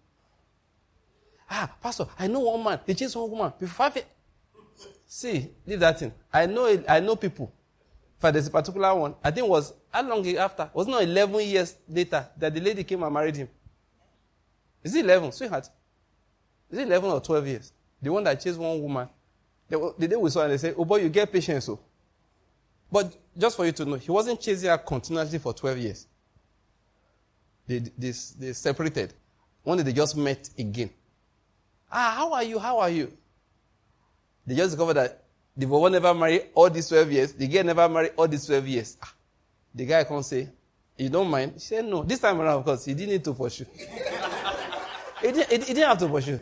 Speaker 1: Ah, Pastor, I know one man. They chase one woman. Before five years. See, leave that thing. I know it, I know people. For this particular one, I think it was, how long after? It was not eleven years later that the lady came and married him. Is it eleven, sweetheart? Is it eleven or twelve years? The one that chased one woman. The, the day we saw her, they said, oh boy, you get patience. So. But just for you to know, he wasn't chasing her continuously for twelve years. They, they, they separated. One day they just met again. Ah, how are you? How are you? They just discovered that the woman never married all these twelve years. The girl never married all these twelve years. Ah, the guy can't say, you don't mind? She said, no. This time around, of course, he didn't need to pursue. he, didn't, he, he didn't have to pursue.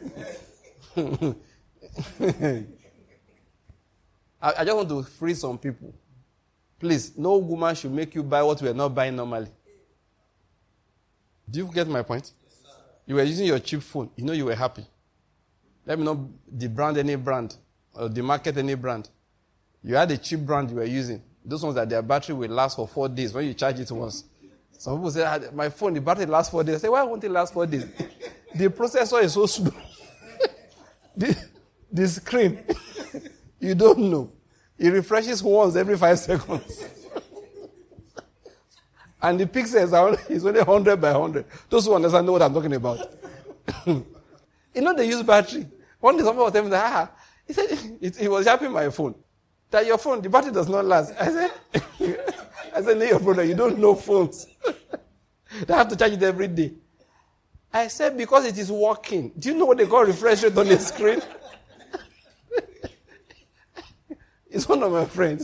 Speaker 1: I, I just want to free some people. Please, no woman should make you buy what we are not buying normally. Do you get my point? Yes, you were using your cheap phone. You know you were happy. Let me not debrand any brand or demarket any brand. You had a cheap brand you were using. Those ones that their battery will last for four days when you charge it once. Some people say, ah, my phone, the battery lasts four days. I say, why won't it last four days? The processor is so slow. the, the screen, you don't know. It refreshes once every five seconds. And the pixels are only, it's only one hundred by one hundred. Those who understand know what I'm talking about. You know they use battery. One day someone was telling me that, ah, he said, it, he was yapping my phone. That your phone, the battery does not last. I said, I said, no, your brother, you don't know phones. They have to charge it every day. I said, because it is working. Do you know what they call refresh rate on the screen? It's one of my friends.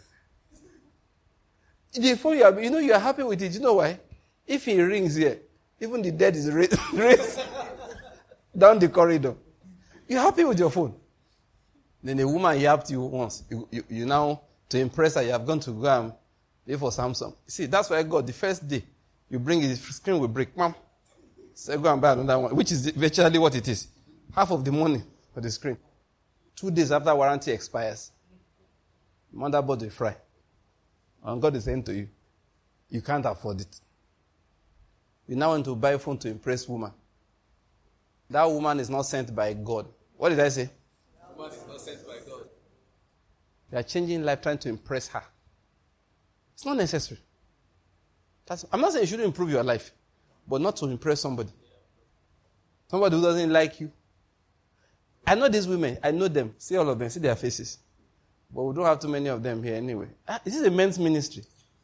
Speaker 1: The phone, you, are, you know, you are happy with it. You know why? If it rings here, even the dead is raised, raised down the corridor. You're happy with your phone. Then a woman yapped you once. You, you, you now, to impress her, you have gone to go and pay for Samsung. See, that's why God, the first day, you bring it, the screen will break. Mom, so go and buy another one, which is virtually what it is. Half of the money for the screen. Two days after warranty expires, motherboard will fry. And God is saying to you, you can't afford it. You now want to buy a phone to impress woman. That woman is not sent by God. What did I say? That woman is not sent by God. You are changing life trying to impress her. It's not necessary. That's, I'm not saying you shouldn't improve your life, but not to impress somebody. Somebody who doesn't like you. I know these women. I know them. See all of them. See their faces. But we don't have too many of them here anyway. Ah, is this a men's ministry?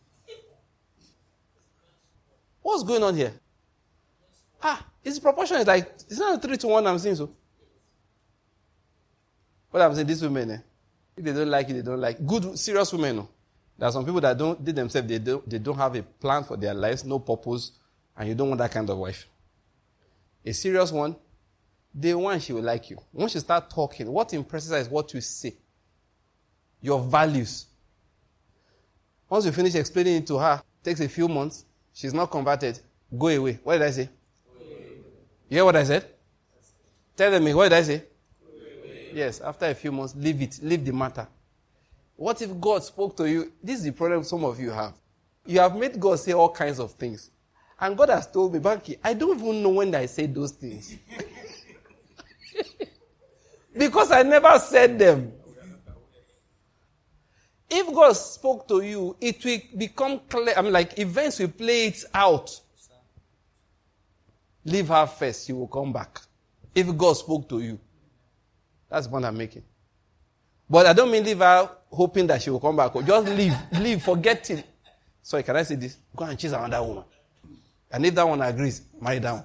Speaker 1: What's going on here? Ah, its proportion is like, it's not a three to one I'm saying so. What I'm saying, these women, eh, if they don't like it, they don't like good, serious women. No. There are some people that don't, they themselves, they don't, they don't have a plan for their lives, no purpose, and you don't want that kind of wife. A serious one, day one, she will like you. Once you start talking, what impresses her is what you say. Your values. Once you finish explaining it to her, takes a few months, she's not converted, go away. What did I say? You hear what I said? Tell them, what did I say? Yes, after a few months, leave it, leave the matter. What if God spoke to you? This is the problem some of you have. You have made God say all kinds of things. And God has told me, Banky, I don't even know when I said those things. Because I never said them. If God spoke to you, it will become clear. I mean, like, events will play it out. Leave her first, she will come back. If God spoke to you. That's the point I'm making. But I don't mean leave her hoping that she will come back. Just leave, leave, forget it. Sorry, can I say this? Go and choose another woman. And if that one agrees, marry that one.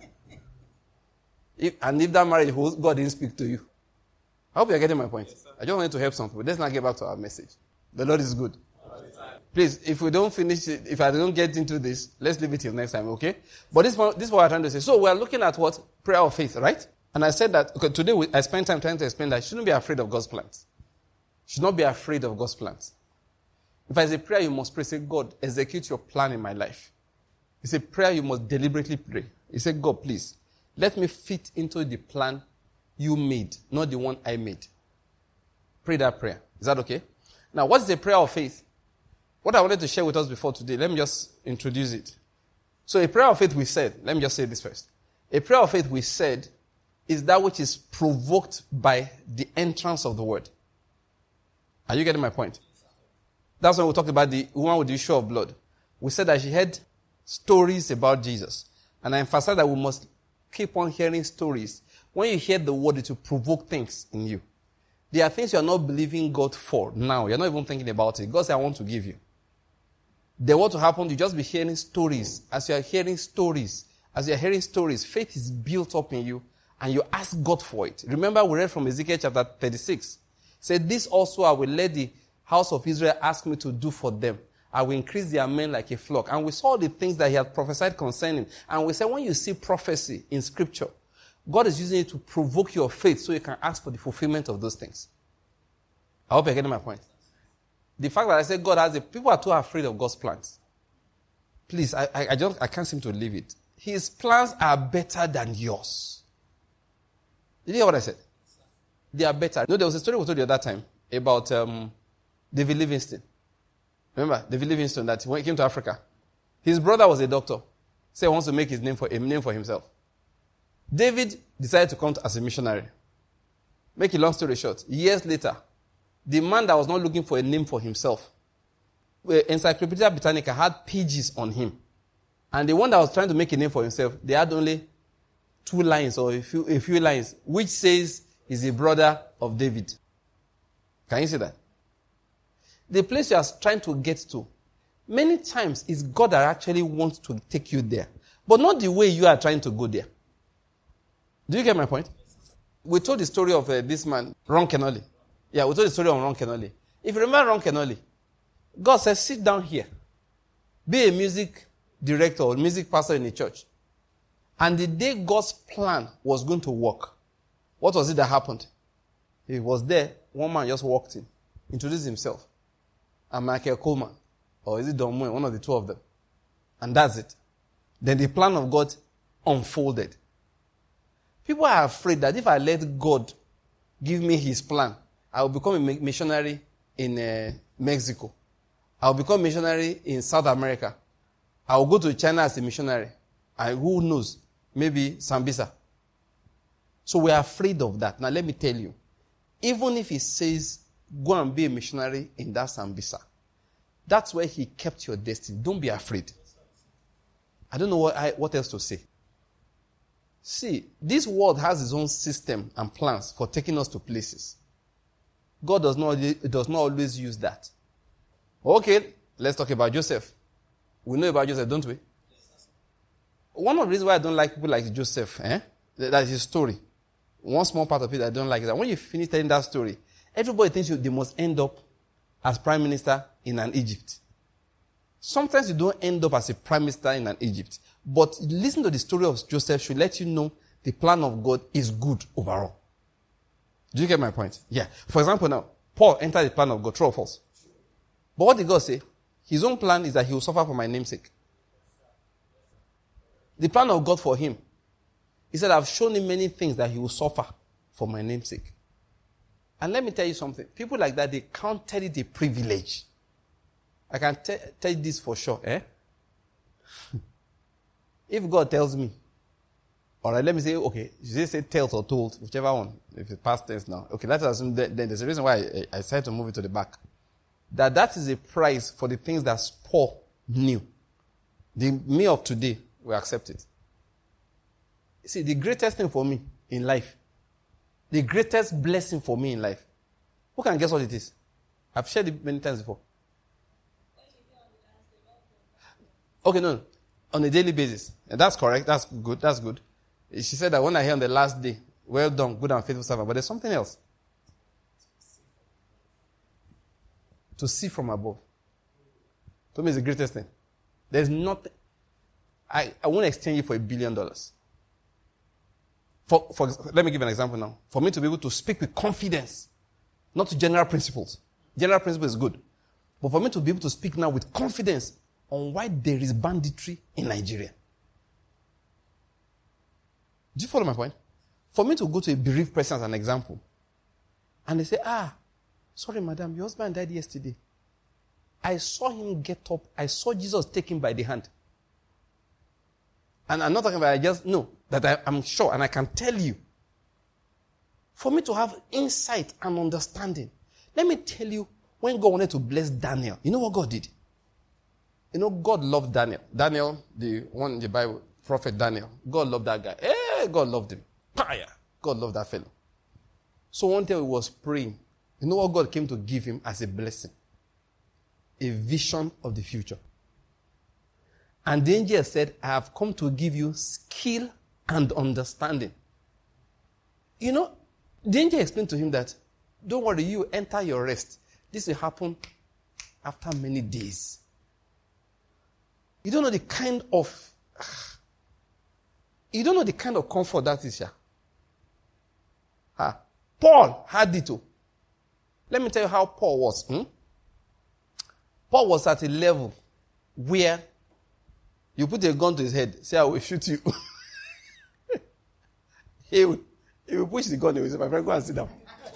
Speaker 1: If, and if that marriage holds, God didn't speak to you. I hope you're getting my point. Yes, I just wanted to help some people. Let's not get back to our message. The Lord is good. Please, if we don't finish it, if I don't get into this, let's leave it till next time, okay? But this, this is what I'm trying to say. So we're looking at what? Prayer of faith, right? And I said that, okay, today we, I spent time trying to explain that you shouldn't be afraid of God's plans. You should not be afraid of God's plans. If there's a prayer you must pray, say, God, execute your plan in my life. It's a prayer you must deliberately pray. You say, God, please, let me fit into the plan you made, not the one I made. Pray that prayer. Is that okay? Now, what's the prayer of faith? What I wanted to share with us before today, let me just introduce it. So a prayer of faith we said, let me just say this first. A prayer of faith we said is that which is provoked by the entrance of the word. Are you getting my point? That's when we talked about the woman with the issue of blood. We said that she had stories about Jesus. And I emphasize that we must keep on hearing stories. When you hear the word, it will provoke things in you. There are things you are not believing God for now. You're not even thinking about it. God said, I want to give you. Then what will happen? You just be hearing stories. As you are hearing stories, as you are hearing stories, faith is built up in you and you ask God for it. Remember we read from Ezekiel chapter thirty-six. It said, this also I will let the house of Israel ask me to do for them. I will increase their men like a flock. And we saw the things that he had prophesied concerning. And we said, when you see prophecy in scripture, God is using it to provoke your faith so you can ask for the fulfillment of those things. I hope you're getting my point. The fact that I said God has a, people are too afraid of God's plans. Please, I, I, I just, I can't seem to leave it. His plans are better than yours. Did you hear what I said? They are better. You know, there was a story we told you at that time about um, David Livingstone. Remember, David Livingstone, that when he came to Africa, his brother was a doctor. So he wants to make his name for a name for himself. David decided to come to, as a missionary. Make a long story short, years later, the man that was not looking for a name for himself, Encyclopedia Britannica had pages on him. And the one that was trying to make a name for himself, they had only two lines or a few, a few lines, which says he's a brother of David. Can you see that? The place you are trying to get to, many times it's God that actually wants to take you there. But not the way you are trying to go there. Do you get my point? We told the story of uh, this man, Ron Kenoly. Yeah, we told the story of Ron Kenoly. If you remember Ron Kenoly, God says, sit down here. Be a music director or music pastor in the church. And the day God's plan was going to work, what was it that happened? He was there. One man just walked in, introduced himself. And Michael Coleman, or is it Don Moen, one of the two of them. And that's it. Then the plan of God unfolded. People are afraid that if I let God give me his plan, I will become a missionary in uh, Mexico. I will become a missionary in South America. I will go to China as a missionary. And who knows? Maybe Sambisa. So we are afraid of that. Now let me tell you. Even if he says, go and be a missionary in that Sambisa, that's where he kept your destiny. Don't be afraid. I don't know what, I, what else to say. See, this world has its own system and plans for taking us to places. God does not, does not always use that. Okay, let's talk about Joseph. We know about Joseph, don't we? One of the reasons why I don't like people like Joseph, eh? That is his story. One small part of it I don't like is that when you finish telling that story, everybody thinks you, they must end up as prime minister in an Egypt. Sometimes you don't end up as a prime minister in an Egypt. But listen to the story of Joseph should let you know the plan of God is good overall. Do you get my point? Yeah. For example now, Paul entered the plan of God, true or false? But what did God say? His own plan is that he will suffer for my name's sake. The plan of God for him, he said, I've shown him many things that he will suffer for my name's sake. And let me tell you something. People like that, they counted it a privilege. I can t- tell you this for sure. Eh? If God tells me, all right, let me say, okay, you just say tells or told, whichever one, if it's past tense now. Okay, let's assume that then there's a reason why I, I decided to move it to the back. That that is a price for the things that Paul knew. The me of today will accept it. See, the greatest thing for me in life, the greatest blessing for me in life, who can guess what it is? I've shared it many times before. Okay, no, on a daily basis. And that's correct, that's good, that's good. She said that when I hear on the last day, well done, good and faithful servant, but there's something else. To see from above. To me, it's the greatest thing. There's nothing. I, I won't exchange it for a billion dollars. For, for, let me give an example now. For me to be able to speak with confidence, not to general principles. General principle is good. But for me to be able to speak now with confidence on why there is banditry in Nigeria. Do you follow my point? For me to go to a bereaved person as an example, and they say, ah, sorry, madam, your husband died yesterday. I saw him get up. I saw Jesus take him by the hand. And I'm not talking about I just know that I, I'm sure and I can tell you. For me to have insight and understanding. Let me tell you, when God wanted to bless Daniel, you know what God did? You know, God loved Daniel. Daniel, the one in the Bible, prophet Daniel. God loved that guy. Eh, God loved him. Fire. God loved that fellow. So one day he was praying. You know what God came to give him as a blessing? A vision of the future. And the angel said, I have come to give you skill and understanding. You know, the angel explained to him that, don't worry, you enter your rest. This will happen after many days. You don't know the kind of, you don't know the kind of comfort that is here. Ah, Paul had it too. Let me tell you how Paul was. Hmm? Paul was at a level where you put a gun to his head, say, I will shoot you. he, will, he will push the gun, he will say, my friend, go and sit down.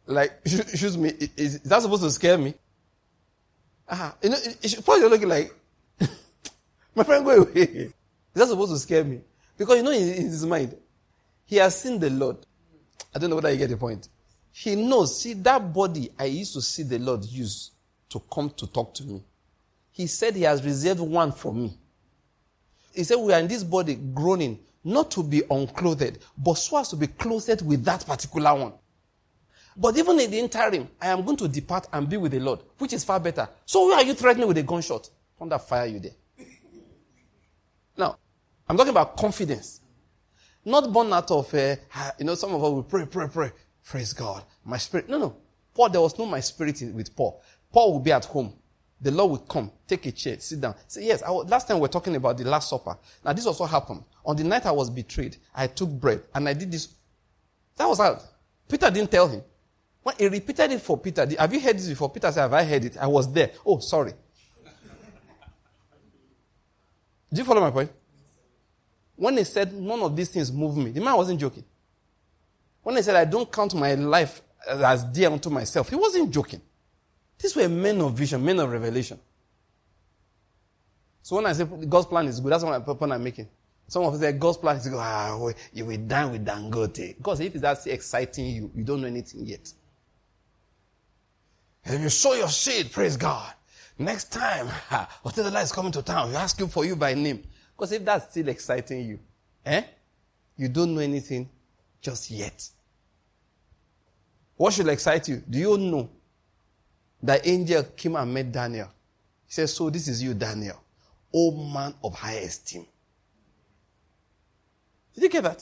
Speaker 1: like, shoots me. Is, is that supposed to scare me? Ah, you know, Paul, you're looking like, my friend, go away. Is that supposed to scare me? Because you know, in, in his mind, he has seen the Lord. I don't know whether you get the point. He knows, see, that body I used to see the Lord use to come to talk to me. He said he has reserved one for me. He said we are in this body groaning, not to be unclothed, but so as to be clothed with that particular one. But even in the interim, I am going to depart and be with the Lord, which is far better. So why are you threatening with a gunshot? Thunder fire you there. Now, I'm talking about confidence. Not born out of, uh, you know, some of us will pray, pray, pray. Praise God. My spirit. No, no. Paul, there was no my spirit in, with Paul. Paul will be at home. The Lord will come, take a chair, sit down. Say, yes, I was, last time we were talking about the Last Supper. Now, this also happened. On the night I was betrayed, I took bread and I did this. That was how. Peter didn't tell him. When he repeated it for Peter, have you heard this before? Peter said, have I heard it? I was there. Oh, sorry. Do you follow my point? When he said, none of these things move me, the man wasn't joking. When he said, I don't count my life as dear unto myself, he wasn't joking. These were men of vision, men of revelation. So when I say God's plan is good, that's what point I'm making. Some of us say God's plan is good. Ah, you will dine with Dangote. Because if that's exciting you, you don't know anything yet. And if you sow your seed, praise God. Next time, whatever light is coming to town, you ask him for you by name. Because if that's still exciting you, eh, you don't know anything just yet. What should excite you? Do you know that angel came and met Daniel? He said, so this is you, Daniel, O man of high esteem. Did you get that?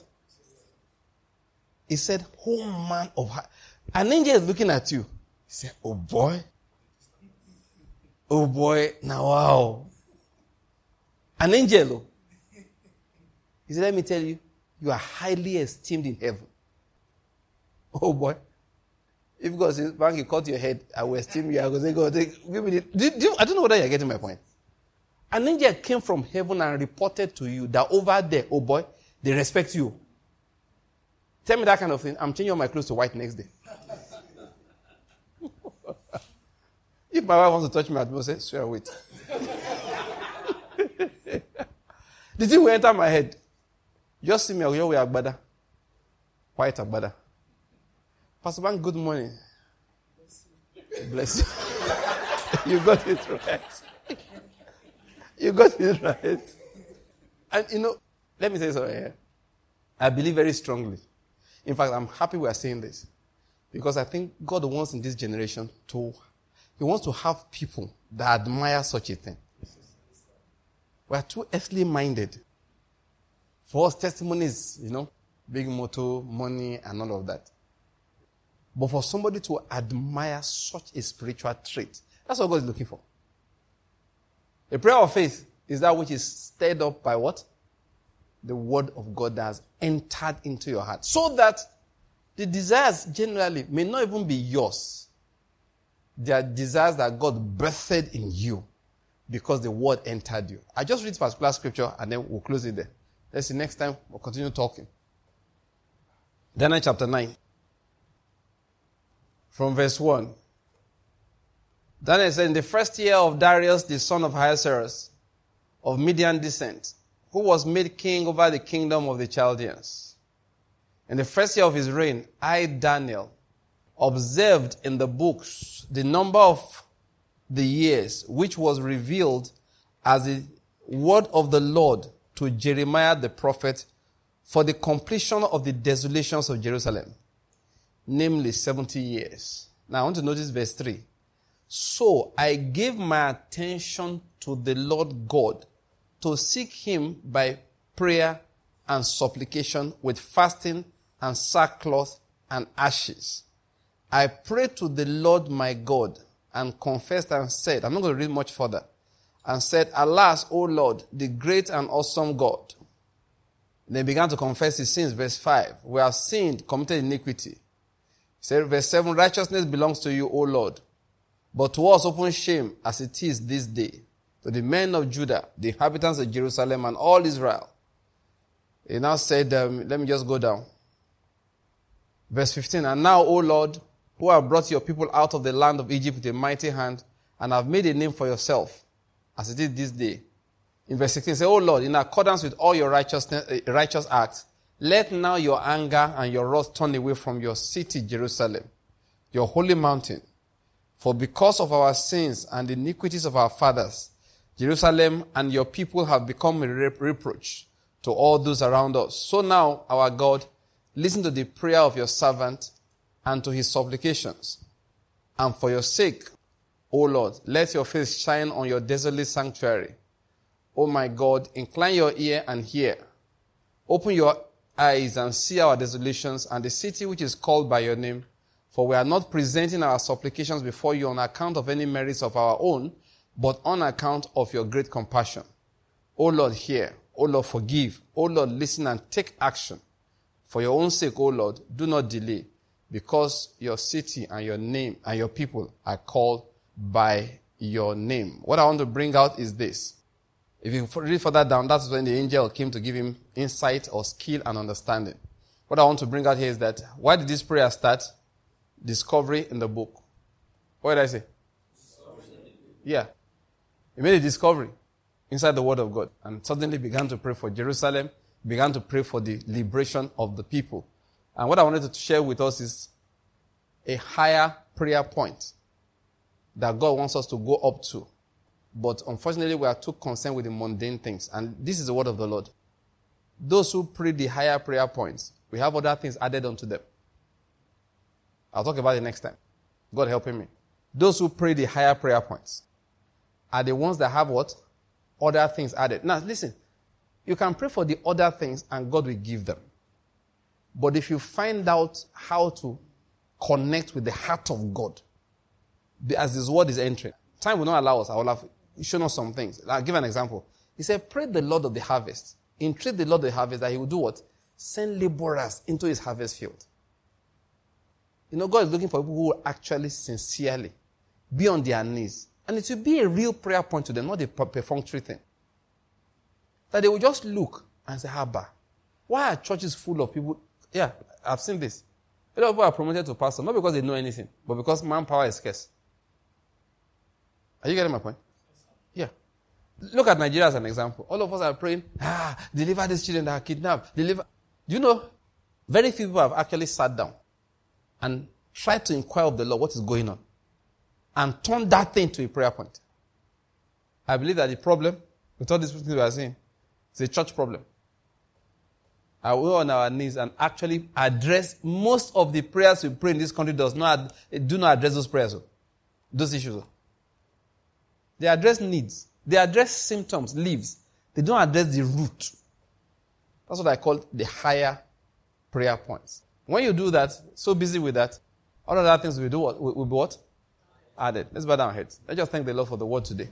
Speaker 1: He said, oh man of high. An angel is looking at you. He said, oh boy. Oh boy. Now wow. An angel. He said, let me tell you, you are highly esteemed in heaven. Oh boy. If God says, Bank, you cut your head, I will esteem you. I will say, God, give me the, do, do, I don't know whether you're getting my point. An angel came from heaven and reported to you that over there, oh boy, they respect you. Tell me that kind of thing. I'm changing all my clothes to white next day. If my wife wants to touch me, I'll say, swear, wait. The thing will enter my head. Just see me, I'll wear agbada. White agbada. Pastor Bank, good morning. Bless you. You got it right. You got it right. And you know, let me say something here. I believe very strongly. In fact, I'm happy we are saying this. Because I think God wants in this generation to, He wants to have people that admire such a thing. We are too earthly minded. For us, testimonies, you know, big motto, money, and all of that. But for somebody to admire such a spiritual trait, that's what God is looking for. A prayer of faith is that which is stirred up by what? The word of God that has entered into your heart. So that the desires generally may not even be yours. They are desires that God birthed in you because the word entered you. I just read this particular scripture and then we'll close it there. Let's see, next time we'll continue talking. Daniel chapter nine. From verse one. Daniel said, in the first year of Darius, the son of Ahasuerus, of Median descent, who was made king over the kingdom of the Chaldeans. In the first year of his reign, I, Daniel, observed in the books the number of the years which was revealed as the word of the Lord to Jeremiah the prophet for the completion of the desolations of Jerusalem, namely seventy years. Now I want to notice verse three. So I gave my attention to the Lord God to seek him by prayer and supplication with fasting and sackcloth and ashes. I prayed to the Lord my God and confessed and said, I'm not going to read much further, and said, alas, O Lord, the great and awesome God. They began to confess his sins. Verse five, we have sinned, committed iniquity. He said, verse seven, righteousness belongs to you, O Lord. But to us open shame as it is this day, to the men of Judah, the inhabitants of Jerusalem, and all Israel. He now said, um, let me just go down. Verse fifteen, and now, O Lord, who have brought your people out of the land of Egypt with a mighty hand, and have made a name for yourself, as it is this day. In verse sixteen, say, O Lord, in accordance with all your righteousness, righteous acts, let now your anger and your wrath turn away from your city, Jerusalem, your holy mountain. For because of our sins and the iniquities of our fathers, Jerusalem and your people have become a reproach to all those around us. So now, our God, listen to the prayer of your servant and to his supplications. And for your sake, O Lord, let your face shine on your desolate sanctuary. O my God, incline your ear and hear. Open your eyes and see our desolations and the city which is called by your name. For we are not presenting our supplications before you on account of any merits of our own, but on account of your great compassion. O Lord, hear. O Lord, forgive. O Lord, listen and take action. For your own sake, O Lord, do not delay, because your city and your name and your people are called by your name. What I want to bring out is this. If you read further down, that's when the angel came to give him insight or skill and understanding. What I want to bring out here is that, why did this prayer start? Discovery in the book. What did I say? Yeah. He made a discovery inside the Word of God and suddenly began to pray for Jerusalem, began to pray for the liberation of the people. And what I wanted to share with us is a higher prayer point that God wants us to go up to. But unfortunately, we are too concerned with the mundane things. And this is the word of the Lord. Those who pray the higher prayer points, we have other things added onto them. I'll talk about it next time. God helping me. Those who pray the higher prayer points are the ones that have what? Other things added. Now, listen. You can pray for the other things and God will give them. But if you find out how to connect with the heart of God, as this word is entering, time will not allow us. I will have shown us some things. I'll give an example. He said, pray the Lord of the harvest. Entreat the Lord of the harvest that he will do what? Send laborers into his harvest field. You know, God is looking for people who will actually, sincerely be on their knees. And it will be a real prayer point to them, not a perfunctory thing. That they will just look and say, Abba, why are churches full of people? Yeah, I've seen this. A lot of people are promoted to pastor, not because they know anything, but because manpower is scarce. Are you getting my point? Yeah. Look at Nigeria as an example. All of us are praying, ah, deliver these children that are kidnapped. Deliver. Do you know, very few people have actually sat down and tried to inquire of the Lord what is going on and turn that thing to a prayer point. I believe that the problem with all these things we are saying is a church problem. Are we on our knees and actually address most of the prayers we pray in this country does not do not address those prayers, those issues. They address needs. They address symptoms, leaves. They don't address the root. That's what I call the higher prayer points. When you do that, so busy with that, all other things will do what? Will be what? Added. Let's bow down our heads. Let's just thank the Lord for the word today.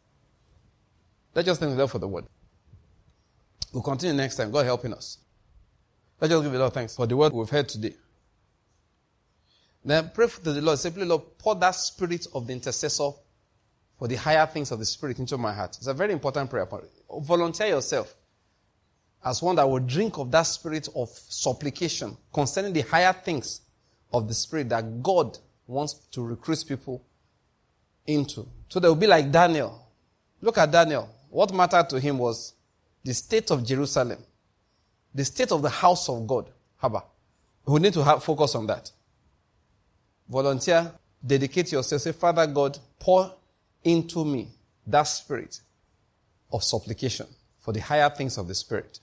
Speaker 1: Let's just thank the Lord for the word. We'll continue next time. God helping us. Let's just give the Lord thanks for the word we've heard today. Then pray to the Lord. Say, please, Lord, pour that spirit of the intercessor for the higher things of the Spirit into my heart. It's a very important prayer point. Volunteer yourself as one that will drink of that spirit of supplication concerning the higher things of the Spirit that God wants to recruit people into. So they will be like Daniel. Look at Daniel. What mattered to him was the state of Jerusalem, the state of the house of God. Haba. We need to have focus on that. Volunteer, dedicate yourself. Say, Father God, pour into me that spirit of supplication for the higher things of the Spirit.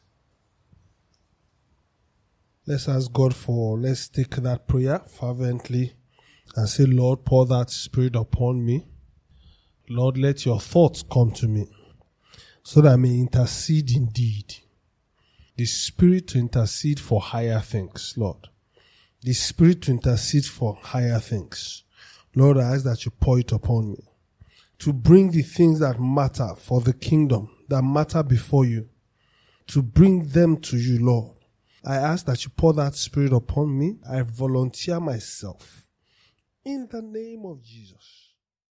Speaker 2: Let's ask God for, let's take that prayer fervently and say, Lord, pour that spirit upon me. Lord, let your thoughts come to me so that I may intercede indeed. The spirit to intercede for higher things, Lord. The spirit to intercede for higher things. Lord, I ask that you pour it upon me to bring the things that matter for the kingdom, that matter before you, to bring them to you, Lord. I ask that you pour that spirit upon me. I volunteer myself in the name of Jesus.